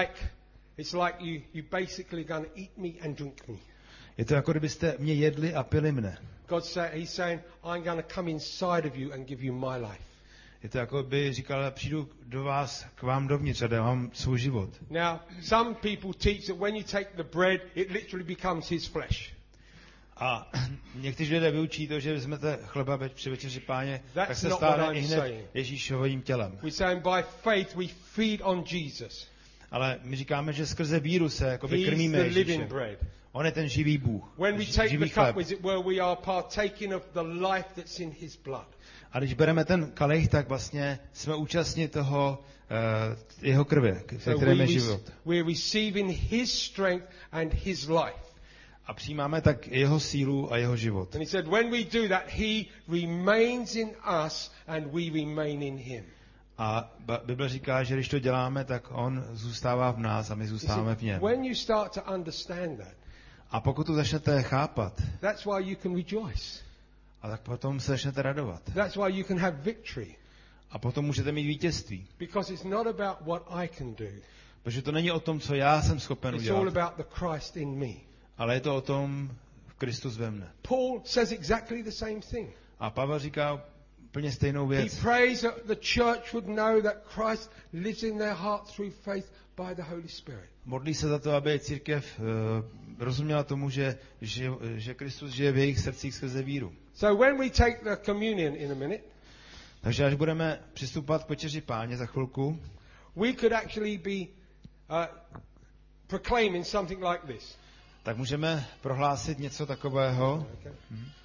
it's like you basically gonna eat me and drink me.
Je to jako kdybyste mě jedli a pili mne.
He's saying, I'm going to come inside of you and give you my life.
Je to jako by říkal, přijdu do vás, k vám dovnitř a dám vám svůj život.
Now, some people teach that when you take the bread, it literally becomes his flesh.
A někteří lidé vyučí to, že vezmete chleba při večeři Páně, tak
That's
se
not what
stane
I'm
i hned
saying.
Ježíšovým tělem.
We're saying by faith we feed on Jesus.
Ale my říkáme, že skrze víru se jakoby
He's
krmíme
the
Ježíše.
living bread.
On je ten živý Bůh,
When we take
živý
the
chleb.
cup, is it where we are partaking of the life that's in his blood?
A když bereme ten kalich, tak vlastně jsme účastní toho jeho krve, ve kterém je život.
we're receiving his strength and his life.
A přijímáme tak jeho sílu a jeho život.
And he said, when we do that, he remains in us and we remain in him.
A Bible říká, že když to děláme, tak on zůstává v nás a my
You
zůstáváme
see,
v něm.
when you start to understand that,
A pokud to začnete chápat,
that's why you can rejoice.
a tak potom se začnete radovat.
That's why you can have victory.
A potom můžete mít vítězství.
Because it's not about what I can do.
Protože to není o tom, co já jsem schopen
It's all
udělat,
about the Christ in me.
ale je to o tom, Kristus ve mne.
Paul says exactly the same thing.
A Pavel říká úplně stejnou
He
věc.
prays that the church would know that Christ lives in their heart through faith by the Holy Spirit.
Modlí se za to, aby církev rozuměla tomu, že Kristus žije v jejich srdcích skrze víru.
So when we take the communion in a minute,
Takže až budeme přistupovat k večeři Páně za chvilku,
we could actually be proclaiming something like this.
tak můžeme prohlásit něco takového.
Okay.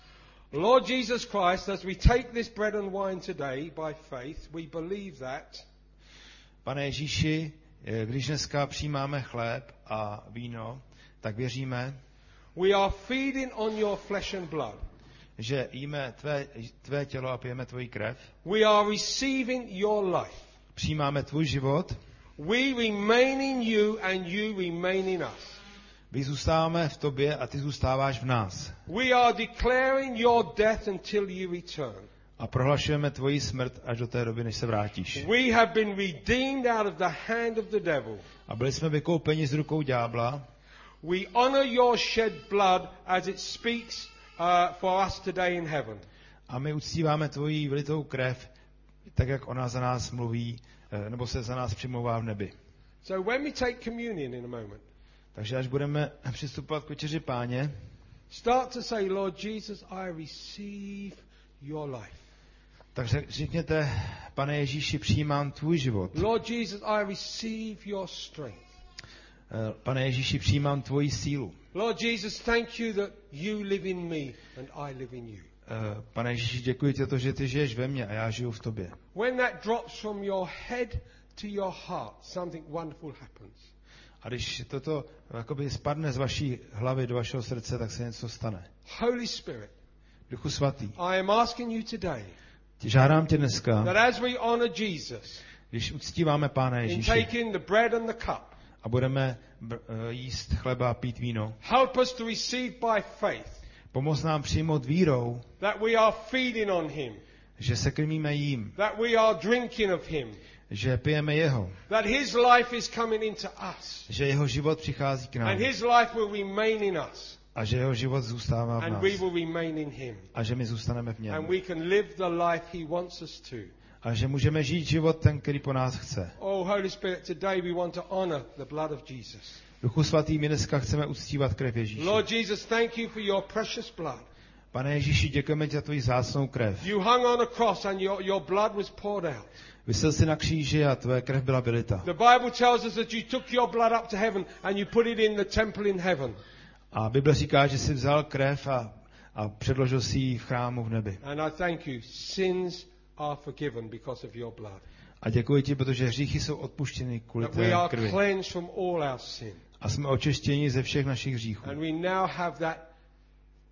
Lord Jesus Christ, as we take this bread and wine today by faith, we believe that
Pane Ježíši, když dneska přijímáme chléb a víno, tak věříme,
we are feeding on your flesh and blood.
že jíme tvé tělo a pijeme tvoji krev.
We are receiving your life.
Přijímáme tvůj život.
We remain in you and you remain in us.
My zůstáváme v tobě a ty zůstáváš v nás.
We are declaring your death until you return.
A prohlašujeme tvoji smrt až do té doby, než se vrátíš.
We have been redeemed out of the hand of the devil.
A byli jsme vykoupeni z rukou ďábla.
We honor your shed blood as it speaks for us today in heaven.
A my uctíváme tvoji vylitou krev, tak jak ona za nás mluví, nebo se za nás přimlouvá v nebi.
So when we take communion in a moment,
Takže až budeme přistupovat k večeři Páně,
start to say, Lord Jesus, I receive your life.
tak řekněte, Pane Ježíši, přijímám tvůj život.
Lord Jesus, I receive your strength.
Pane Ježíši, přijímám tvoji sílu.
Lord Jesus, thank you that you live in me and I live in you.
Pane Ježíši, děkuji ti za to, že ty žiješ ve mně a já žiju v tobě.
When that drops from your head to your heart, something wonderful happens.
A když toto jakoby spadne z vaší hlavy do vašeho srdce, tak se něco stane.
Holy Spirit,
Duchu svatý,
I am asking you today
žádám tě dneska,
that as we honor Jesus
když uctíváme Pána
in
Ježíše
taking the bread and the cup,
a budeme jíst chleba a pít víno,
help us to receive by faith
pomoz nám přijmout vírou,
that we are feeding on him,
že se krmíme jím,
that we are drinking of him,
že pijeme jeho,
that his life is coming into us,
že jeho život přichází k nám
and his life will remain in us,
a že jeho život zůstává v
and
nás
we will remain in him,
a že my zůstaneme v něm
and we can live the life he wants us to.
a že můžeme žít život ten, který po nás chce.
Oh, Holy Spirit, today we want to honor the blood of Jesus.
Duchu svatý, my dneska chceme uctívat krev Ježíše.
Lord Jesus, thank you for your precious blood.
Pane Ježíši, děkujeme ti za tvoji vzácnou krev.
You hung on a cross and your blood was poured out.
Visel jsi na kříži a tvoje krev byla vylita.
The Bible tells us that you took your blood up to heaven and you put it in the temple in heaven.
A Bible říká, že jsi vzal krev a předložil si ji v chrámu v nebi.
And I thank you. Sins are forgiven because of your blood.
A děkuji ti, protože hříchy jsou odpuštěny kvůli
That we
tvé
are
krvi.
cleansed from all our sin.
A jsme očištěni ze všech našich hříchů.
And we now have that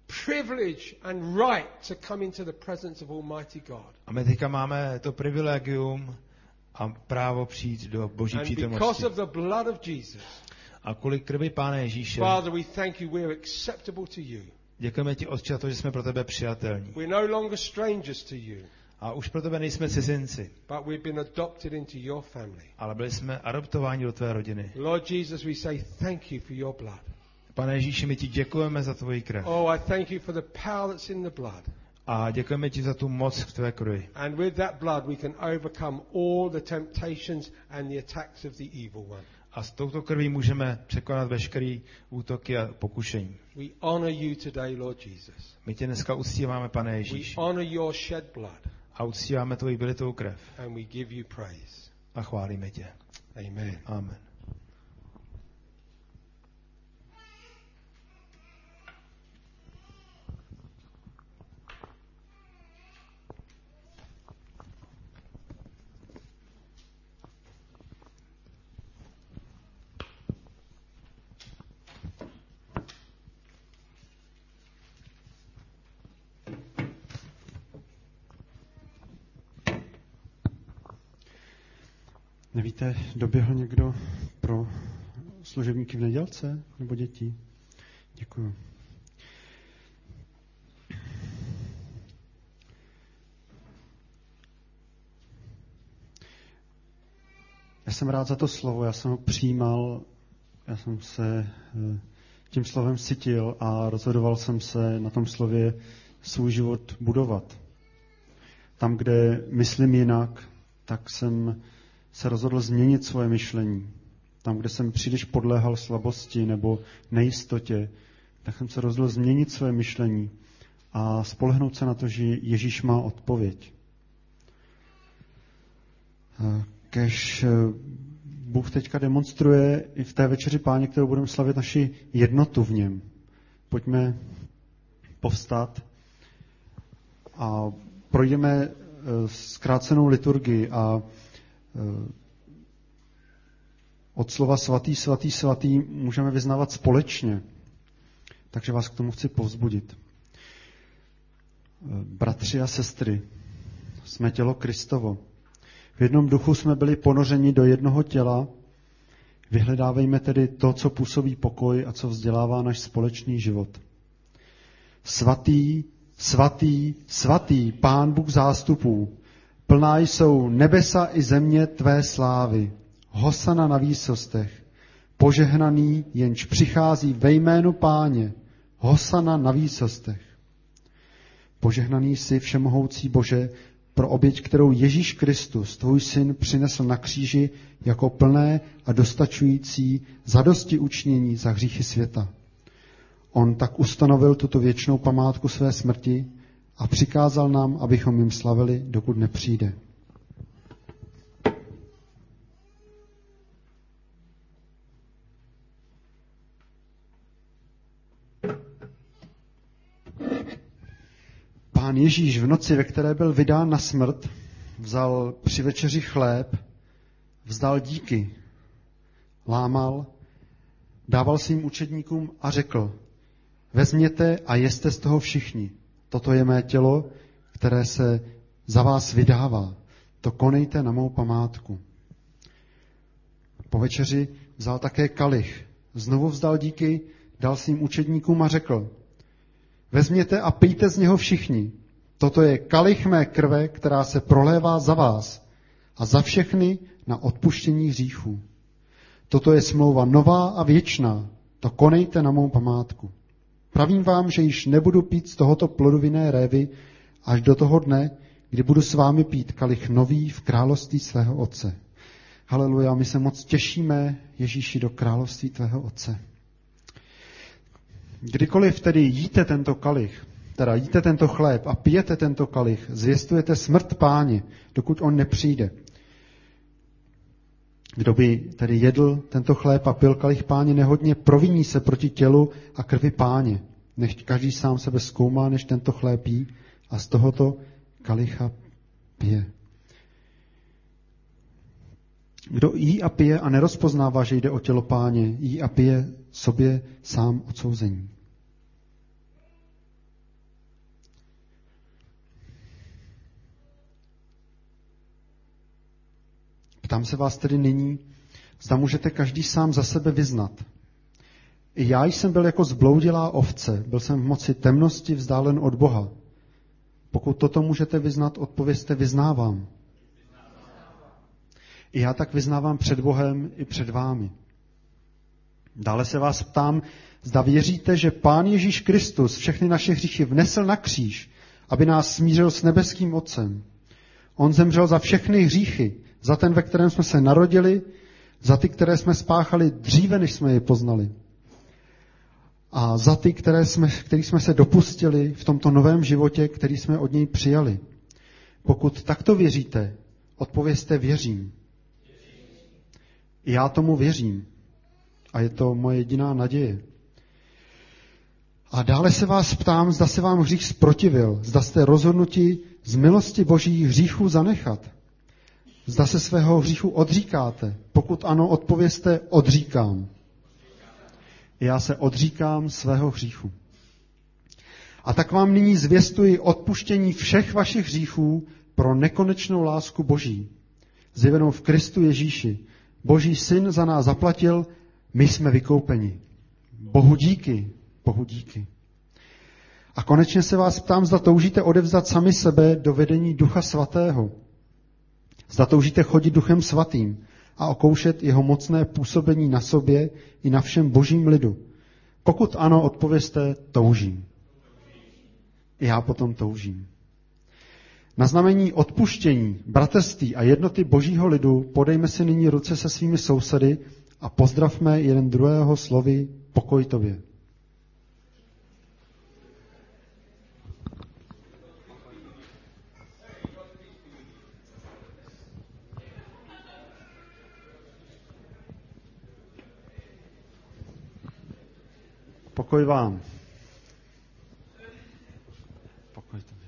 privilege and right to come into the presence of Almighty God.
A my teďka máme to privilegium a právo přijít do Boží
And
přítomnosti.
because of the blood of Jesus,
A kvůli krvi Pána Ježíše
Father, we thank you, we are acceptable to you.
děkujeme ti, Otče, za to, že jsme pro tebe přijatelní.
We're no longer strangers to you,
A už pro tebe nejsme cizinci,
but we've been adopted into your family.
ale byli jsme adoptováni do tvé rodiny.
Lord Jesus, we say thank you for your blood.
Pane Ježíši, my ti děkujeme za tvoji krev.
Oh, I thank you for the power that's in the blood.
A děkujeme ti za tu moc v tvé krvi.
And with that blood we can overcome all the temptations and the attacks of the evil one.
A s touto krví můžeme překonat veškeré útoky a pokušení.
We honor you today, Lord Jesus.
My tě dneska uctíváme, Pane
We
Ježíši.
honor your shed blood
A uctíváme tvoji vylitou krev.
and we give you praise.
A chválíme tě.
Amen.
Amen.
Nevíte, doběhl někdo pro služebníky v nedělce nebo děti? Děkuju. Já jsem rád za to slovo, já jsem ho přijímal, já jsem se tím slovem sytil a rozhodoval jsem se na tom slově svůj život budovat. Tam, kde myslím jinak, tak jsem se rozhodl změnit svoje myšlení. Tam, kde jsem příliš podléhal slabosti nebo nejistotě, tak jsem se rozhodl změnit svoje myšlení a spolehnout se na to, že Ježíš má odpověď. Kež Bůh teďka demonstruje i v té večeři Páně, kterou budeme slavit, naši jednotu v něm. Pojďme povstat a projdeme zkrácenou liturgii a od slova svatý, svatý, svatý můžeme vyznávat společně. Takže vás k tomu chci povzbudit. Bratři a sestry, jsme tělo Kristovo. V jednom duchu jsme byli ponořeni do jednoho těla. Vyhledávejme tedy to, co působí pokoj a co vzdělává náš společný život. Svatý, svatý, svatý, Pán Bůh zástupů, plná jsou nebesa i země tvé slávy. Hosana na výsostech. Požehnaný, jenž přichází ve jménu Páně. Hosana na výsostech. Požehnaný jsi, všemohoucí Bože, pro oběť, kterou Ježíš Kristus, tvůj syn, přinesl na kříži jako plné a dostačující zadosti učinění za hříchy světa. On tak ustanovil tuto věčnou památku své smrti a přikázal nám, abychom jim slavili, dokud nepřijde. Pán Ježíš v noci, ve které byl vydán na smrt, vzal při večeři chléb, vzdal díky, lámal, dával svým učedníkům a řekl: vezměte a jeste z toho všichni. Toto je mé tělo, které se za vás vydává. To konejte na mou památku. Po večeři vzal také kalich, znovu vzdal díky, dal svým učedníkům a řekl: vezměte a pijte z něho všichni. Toto je kalich mé krve, která se prolévá za vás a za všechny na odpuštění hříchů. Toto je smlouva nová a věčná. To konejte na mou památku. Pravím vám, že již nebudu pít z tohoto plodu vinné révy až do toho dne, kdy budu s vámi pít kalich nový v království svého Otce. Haleluja, my se moc těšíme, Ježíši, do království tvého Otce. Kdykoliv tedy jíte tento kalich, teda jíte tento chléb a pijete tento kalich, zvěstujete smrt Páně, dokud on nepřijde. Kdo by tedy jedl tento chléb a pil kalich Páně nehodně, proviní se proti tělu a krvi Páně. Nechť každý sám sebe zkoumá, než tento chléb jí a z tohoto kalicha pije. Kdo jí a pije a nerozpoznává, že jde o tělo Páně, jí a pije sobě sám odsouzení. Ptám se vás tedy nyní, zda můžete každý sám za sebe vyznat. I já jsem byl jako zbloudilá ovce, byl jsem v moci temnosti vzdálen od Boha. Pokud toto můžete vyznat, odpovězte vyznávám. I já tak vyznávám před Bohem i před vámi. Dále se vás ptám, zda věříte, že Pán Ježíš Kristus všechny naše hříchy vnesl na kříž, aby nás smířil s nebeským Otcem. On zemřel za všechny hříchy, za ten, ve kterém jsme se narodili, za ty, které jsme spáchali dříve, než jsme je poznali. A za ty, kterých jsme se dopustili v tomto novém životě, který jsme od něj přijali. Pokud takto věříte, odpovězte věřím. Já tomu věřím. A je to moje jediná naděje. A dále se vás ptám, zda se vám hřích zprotivil, zda jste rozhodnuti z milosti Boží hříchu zanechat. Zda se svého hříchu odříkáte. Pokud ano, odpovězte odříkám. Já se odříkám svého hříchu. A tak vám nyní zvěstuji odpuštění všech vašich hříchů pro nekonečnou lásku Boží, zjevenou v Kristu Ježíši. Boží syn za nás zaplatil, my jsme vykoupeni. Bohu díky, Bohu díky. A konečně se vás ptám, zda toužíte odevzdat sami sebe do vedení Ducha Svatého. Zda toužíte chodit Duchem Svatým a okoušet jeho mocné působení na sobě i na všem Božím lidu. Pokud ano, odpovězte toužím. I já potom toužím. Na znamení odpuštění, bratrství a jednoty Božího lidu podejme si nyní ruce se svými sousedy a pozdravme jeden druhého slovy pokoj tobě. Pokoj vám. Pokoj tobě.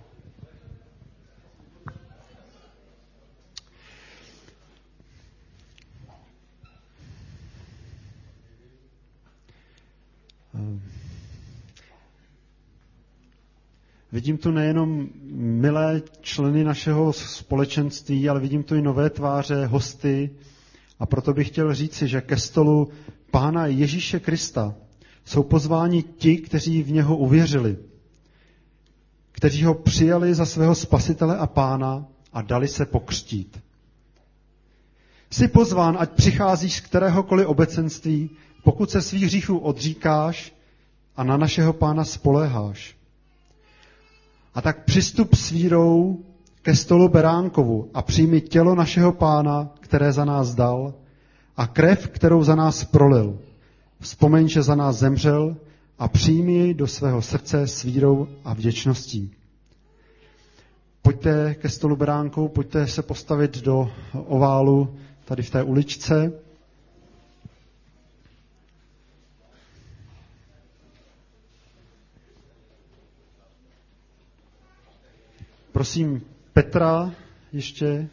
Vidím tu nejenom milé členy našeho společenství, ale vidím tu i nové tváře, hosty. A proto bych chtěl říci, že ke stolu Pána Ježíše Krista jsou pozváni ti, kteří v něho uvěřili, kteří ho přijali za svého spasitele a pána a dali se pokřtít. Jsi pozván, ať přicházíš z kteréhokoliv obecenství, pokud se svých hříchů odříkáš a na našeho Pána spoléháš. A tak přistup s vírou ke stolu Beránkovu a přijmi tělo našeho Pána, které za nás dal, a krev, kterou za nás prolil. Vzpomeň, že za nás zemřel, a přijmi jej do svého srdce s vírou a vděčností. Pojďte ke stolu Beránku, pojďte se postavit do oválu tady v té uličce. Prosím Petra ještě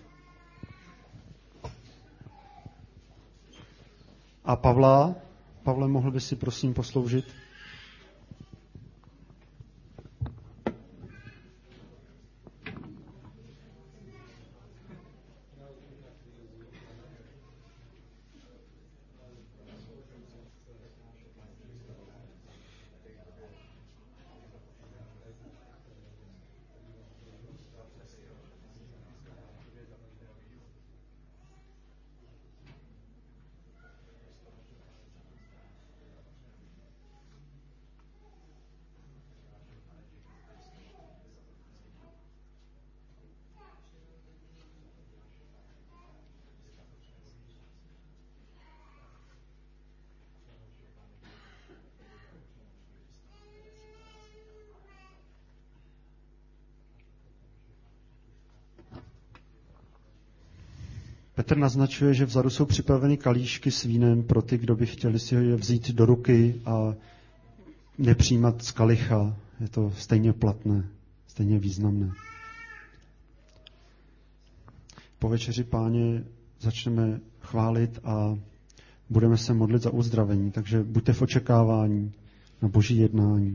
a Pavla. Pavle, mohl by si prosím posloužit? Petr naznačuje, že vzadu jsou připraveny kalíšky s vínem pro ty, kdo by chtěli si je vzít do ruky a nepřijímat z kalicha. Je to stejně platné, stejně významné. Po večeři, Páně, začneme chválit a budeme se modlit za uzdravení, takže buďte v očekávání na Boží jednání.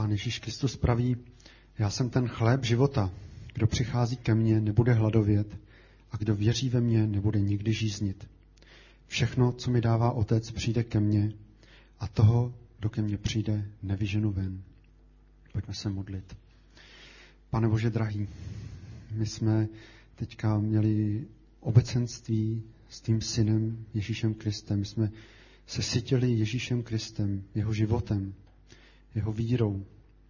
Pán Ježíš Kristus praví, já jsem ten chléb života. Kdo přichází ke mně, nebude hladovět a kdo věří ve mě, nebude nikdy žíznit. Všechno, co mi dává Otec, přijde ke mně a toho, kdo ke mně přijde, nevyženu ven. Pojďme se modlit. Pane Bože drahý, my jsme teďka měli obecenství s tím synem Ježíšem Kristem. My jsme se sytili Ježíšem Kristem, jeho životem, jeho vírou.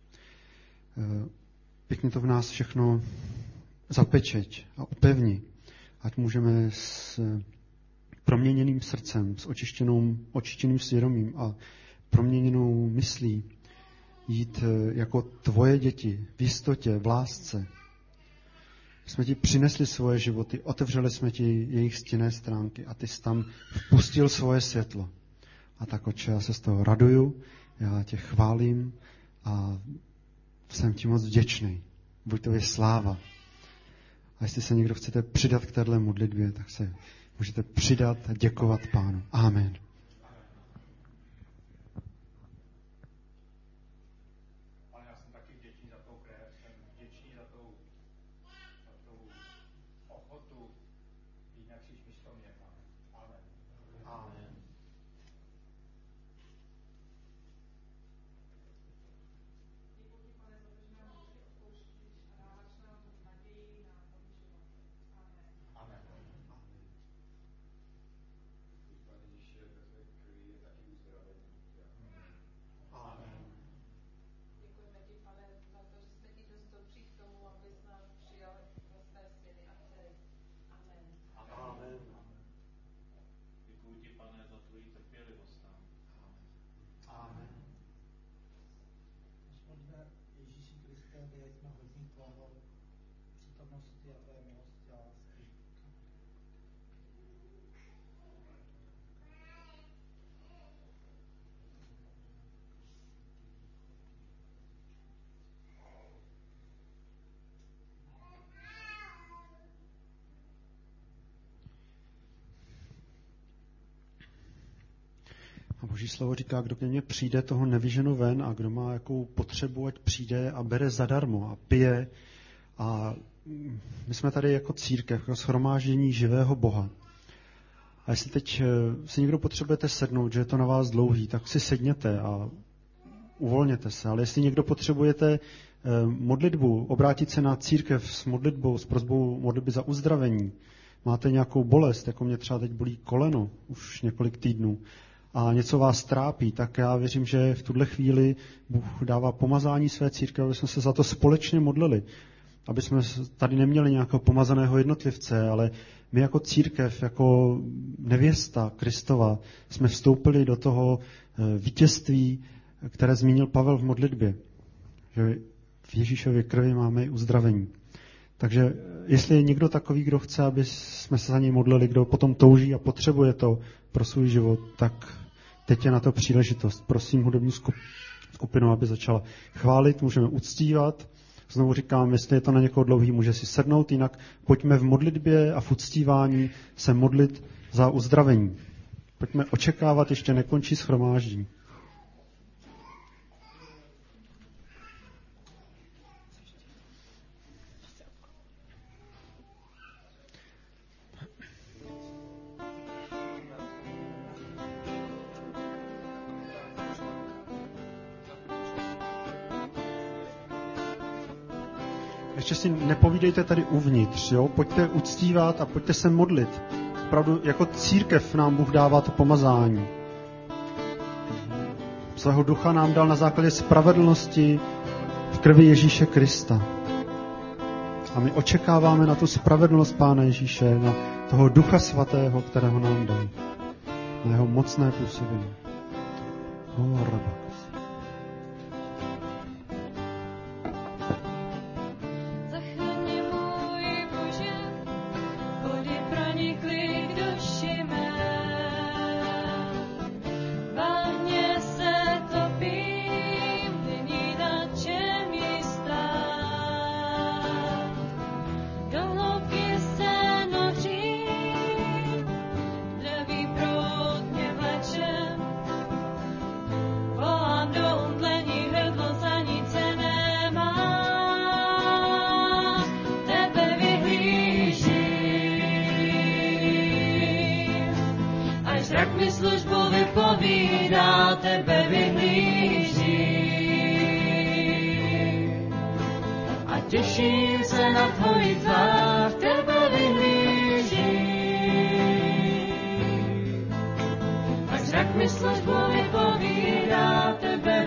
Pěkně to v nás všechno zapečeť a upevni, ať můžeme s proměněným srdcem, s očištěným svědomím a proměněnou myslí jít jako tvoje děti v jistotě, v lásce. Jsme ti přinesli svoje životy, otevřeli jsme ti jejich stinné stránky a ty jsi tam vpustil svoje světlo. A tak, Otče, já se z toho raduju, já tě chválím a jsem ti moc vděčný. Buď tobě sláva. A jestli se někdo chcete přidat k téhle modlitbě, tak se můžete přidat a děkovat Pánu. Amen.
Pane, já jsem taky vděčný za tou krev, jsem vděčný za tou ochotu jít na kříž místo mě, Pane. Amen. Amen.
A Boží slovo říká, kdo ke mně přijde, toho nevyženu ven a kdo má jakou potřebu, ať přijde a bere zadarmo a pije. A my jsme tady jako církev, jako shromáždění živého Boha. A jestli teď si někdo potřebujete sednout, že je to na vás dlouhý, tak si sedněte a uvolněte se. Ale jestli někdo potřebujete modlitbu, obrátit se na církev s modlitbou, s prosbou modlitby za uzdravení, máte nějakou bolest, jako mě třeba teď bolí koleno už několik týdnů, a něco vás trápí, tak já věřím, že v tuhle chvíli Bůh dává pomazání své církve, aby jsme se za to společně modlili. Aby jsme tady neměli nějakého pomazaného jednotlivce, ale my jako církev, jako nevěsta Kristova, jsme vstoupili do toho vítězství, které zmínil Pavel v modlitbě. Že v Ježíšově krvi máme i uzdravení. Takže jestli je někdo takový, kdo chce, aby jsme se za něj modlili, kdo potom touží a potřebuje to pro svůj život, tak teď je na to příležitost. Prosím hudební skupinu, aby začala chválit, můžeme uctívat. Znovu říkám, jestli je to na někoho dlouhý, může si sednout, jinak pojďme v modlitbě a v uctívání se modlit za uzdravení. Pojďme očekávat, ještě nekončí shromáždění. Ještě si nepovídejte tady uvnitř, jo? Pojďte uctívat a pojďte se modlit. Opravdu jako církev nám Bůh dává to pomazání. Svého ducha nám dal na základě spravedlnosti v krvi Ježíše Krista. A my očekáváme na tu spravedlnost Pána Ježíše, na toho Ducha Svatého, kterého nám dal. Na jeho mocné působení.
Volám do tebe vyhlížím. A těším se na tvoji tvář, tebe vyhlížím. Ať zrak mi službu vypovídá, tebe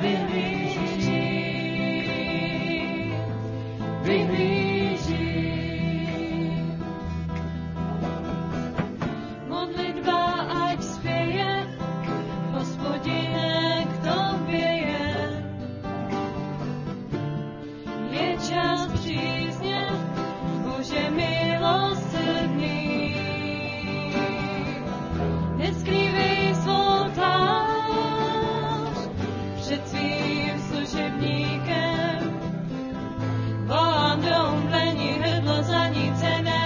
vyhlížím. Vyhlížím. Modlitba ať spěje, Hospodine, k tobě je. Je čas přízně, Bože milosrdný. Neskrývej svou tvář před svým služebníkem. Volám do omdlení, hrdlo zanícené.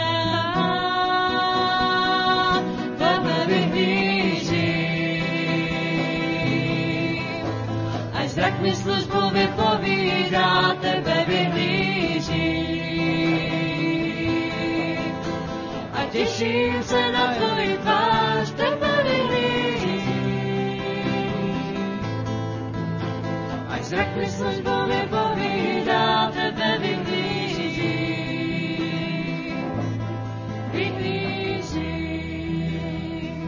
Tebe vyhlížím. Až zrak mi službu vypovídá, tebe vyhlížím. A těším se na tvoji tvář, tebe vyhlížím. Až zrak mi službu vypovídá, tebe vyhlížím. Vyhlížím.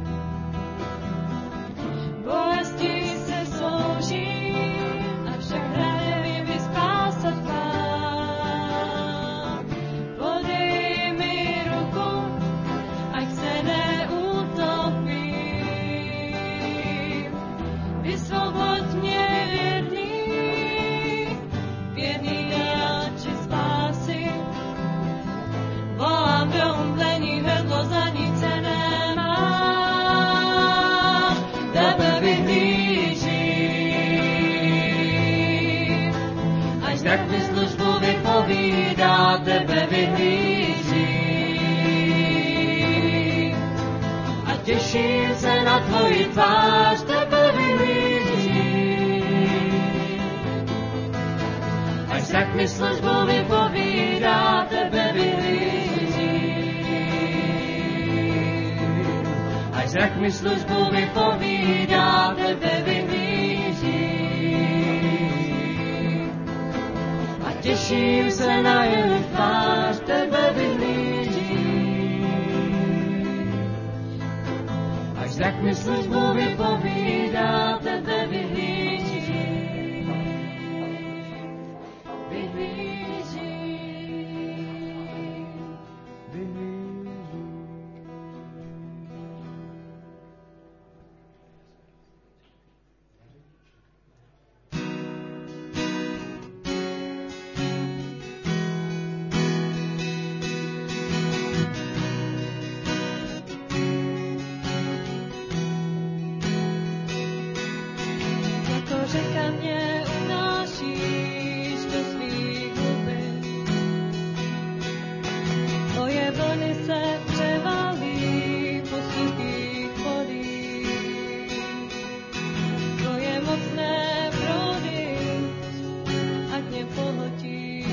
Bolesti se sloužím, avšak hraje mi vyspása tvá. Podej mi ruku, ať se neutopím. Vysvoboď mě věrný dáči spásy. Volám do omdlení, hrdlo zanícené mám. Tebe vyhlížím. Až zrak mi službu vypovídá, tebe vyhlížím. A těším se na tvoji tvář, tebe vyhlížím. Až zrak mi službu vypovídá, tebe vyhlížím. Až zrak mi službu vypovídá, tebe vyhlížím. A těším se na jeho tvář, tebe vyhlížím. Až zrak mi službu vypovídá, tebe vyhlížím. Jako řeka mě unášíš do svých hlubin. Tvoje vlny se převalí po suchých polích. Tvoje mocné proudy ať mě pohltí.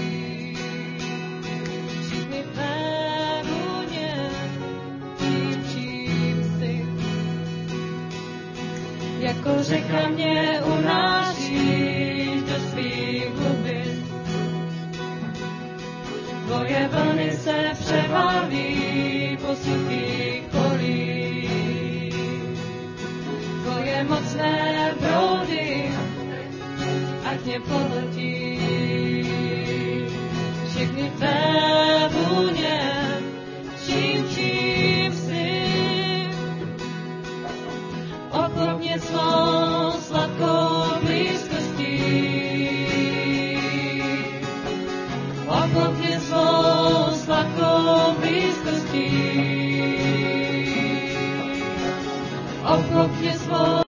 Všichni tvé vůně, čím jsi. Jako řeka mě unášíš do svých hlubin. Tvoje vlny se převalí po suchých polích. Tvoje mocné proudy ať mě pohltí. Všechny tvé vůně, čím jsi. Oklop mě svou sladkou blízkostí. Oklop mě svou sladkou blízkostí. Oklop mě svou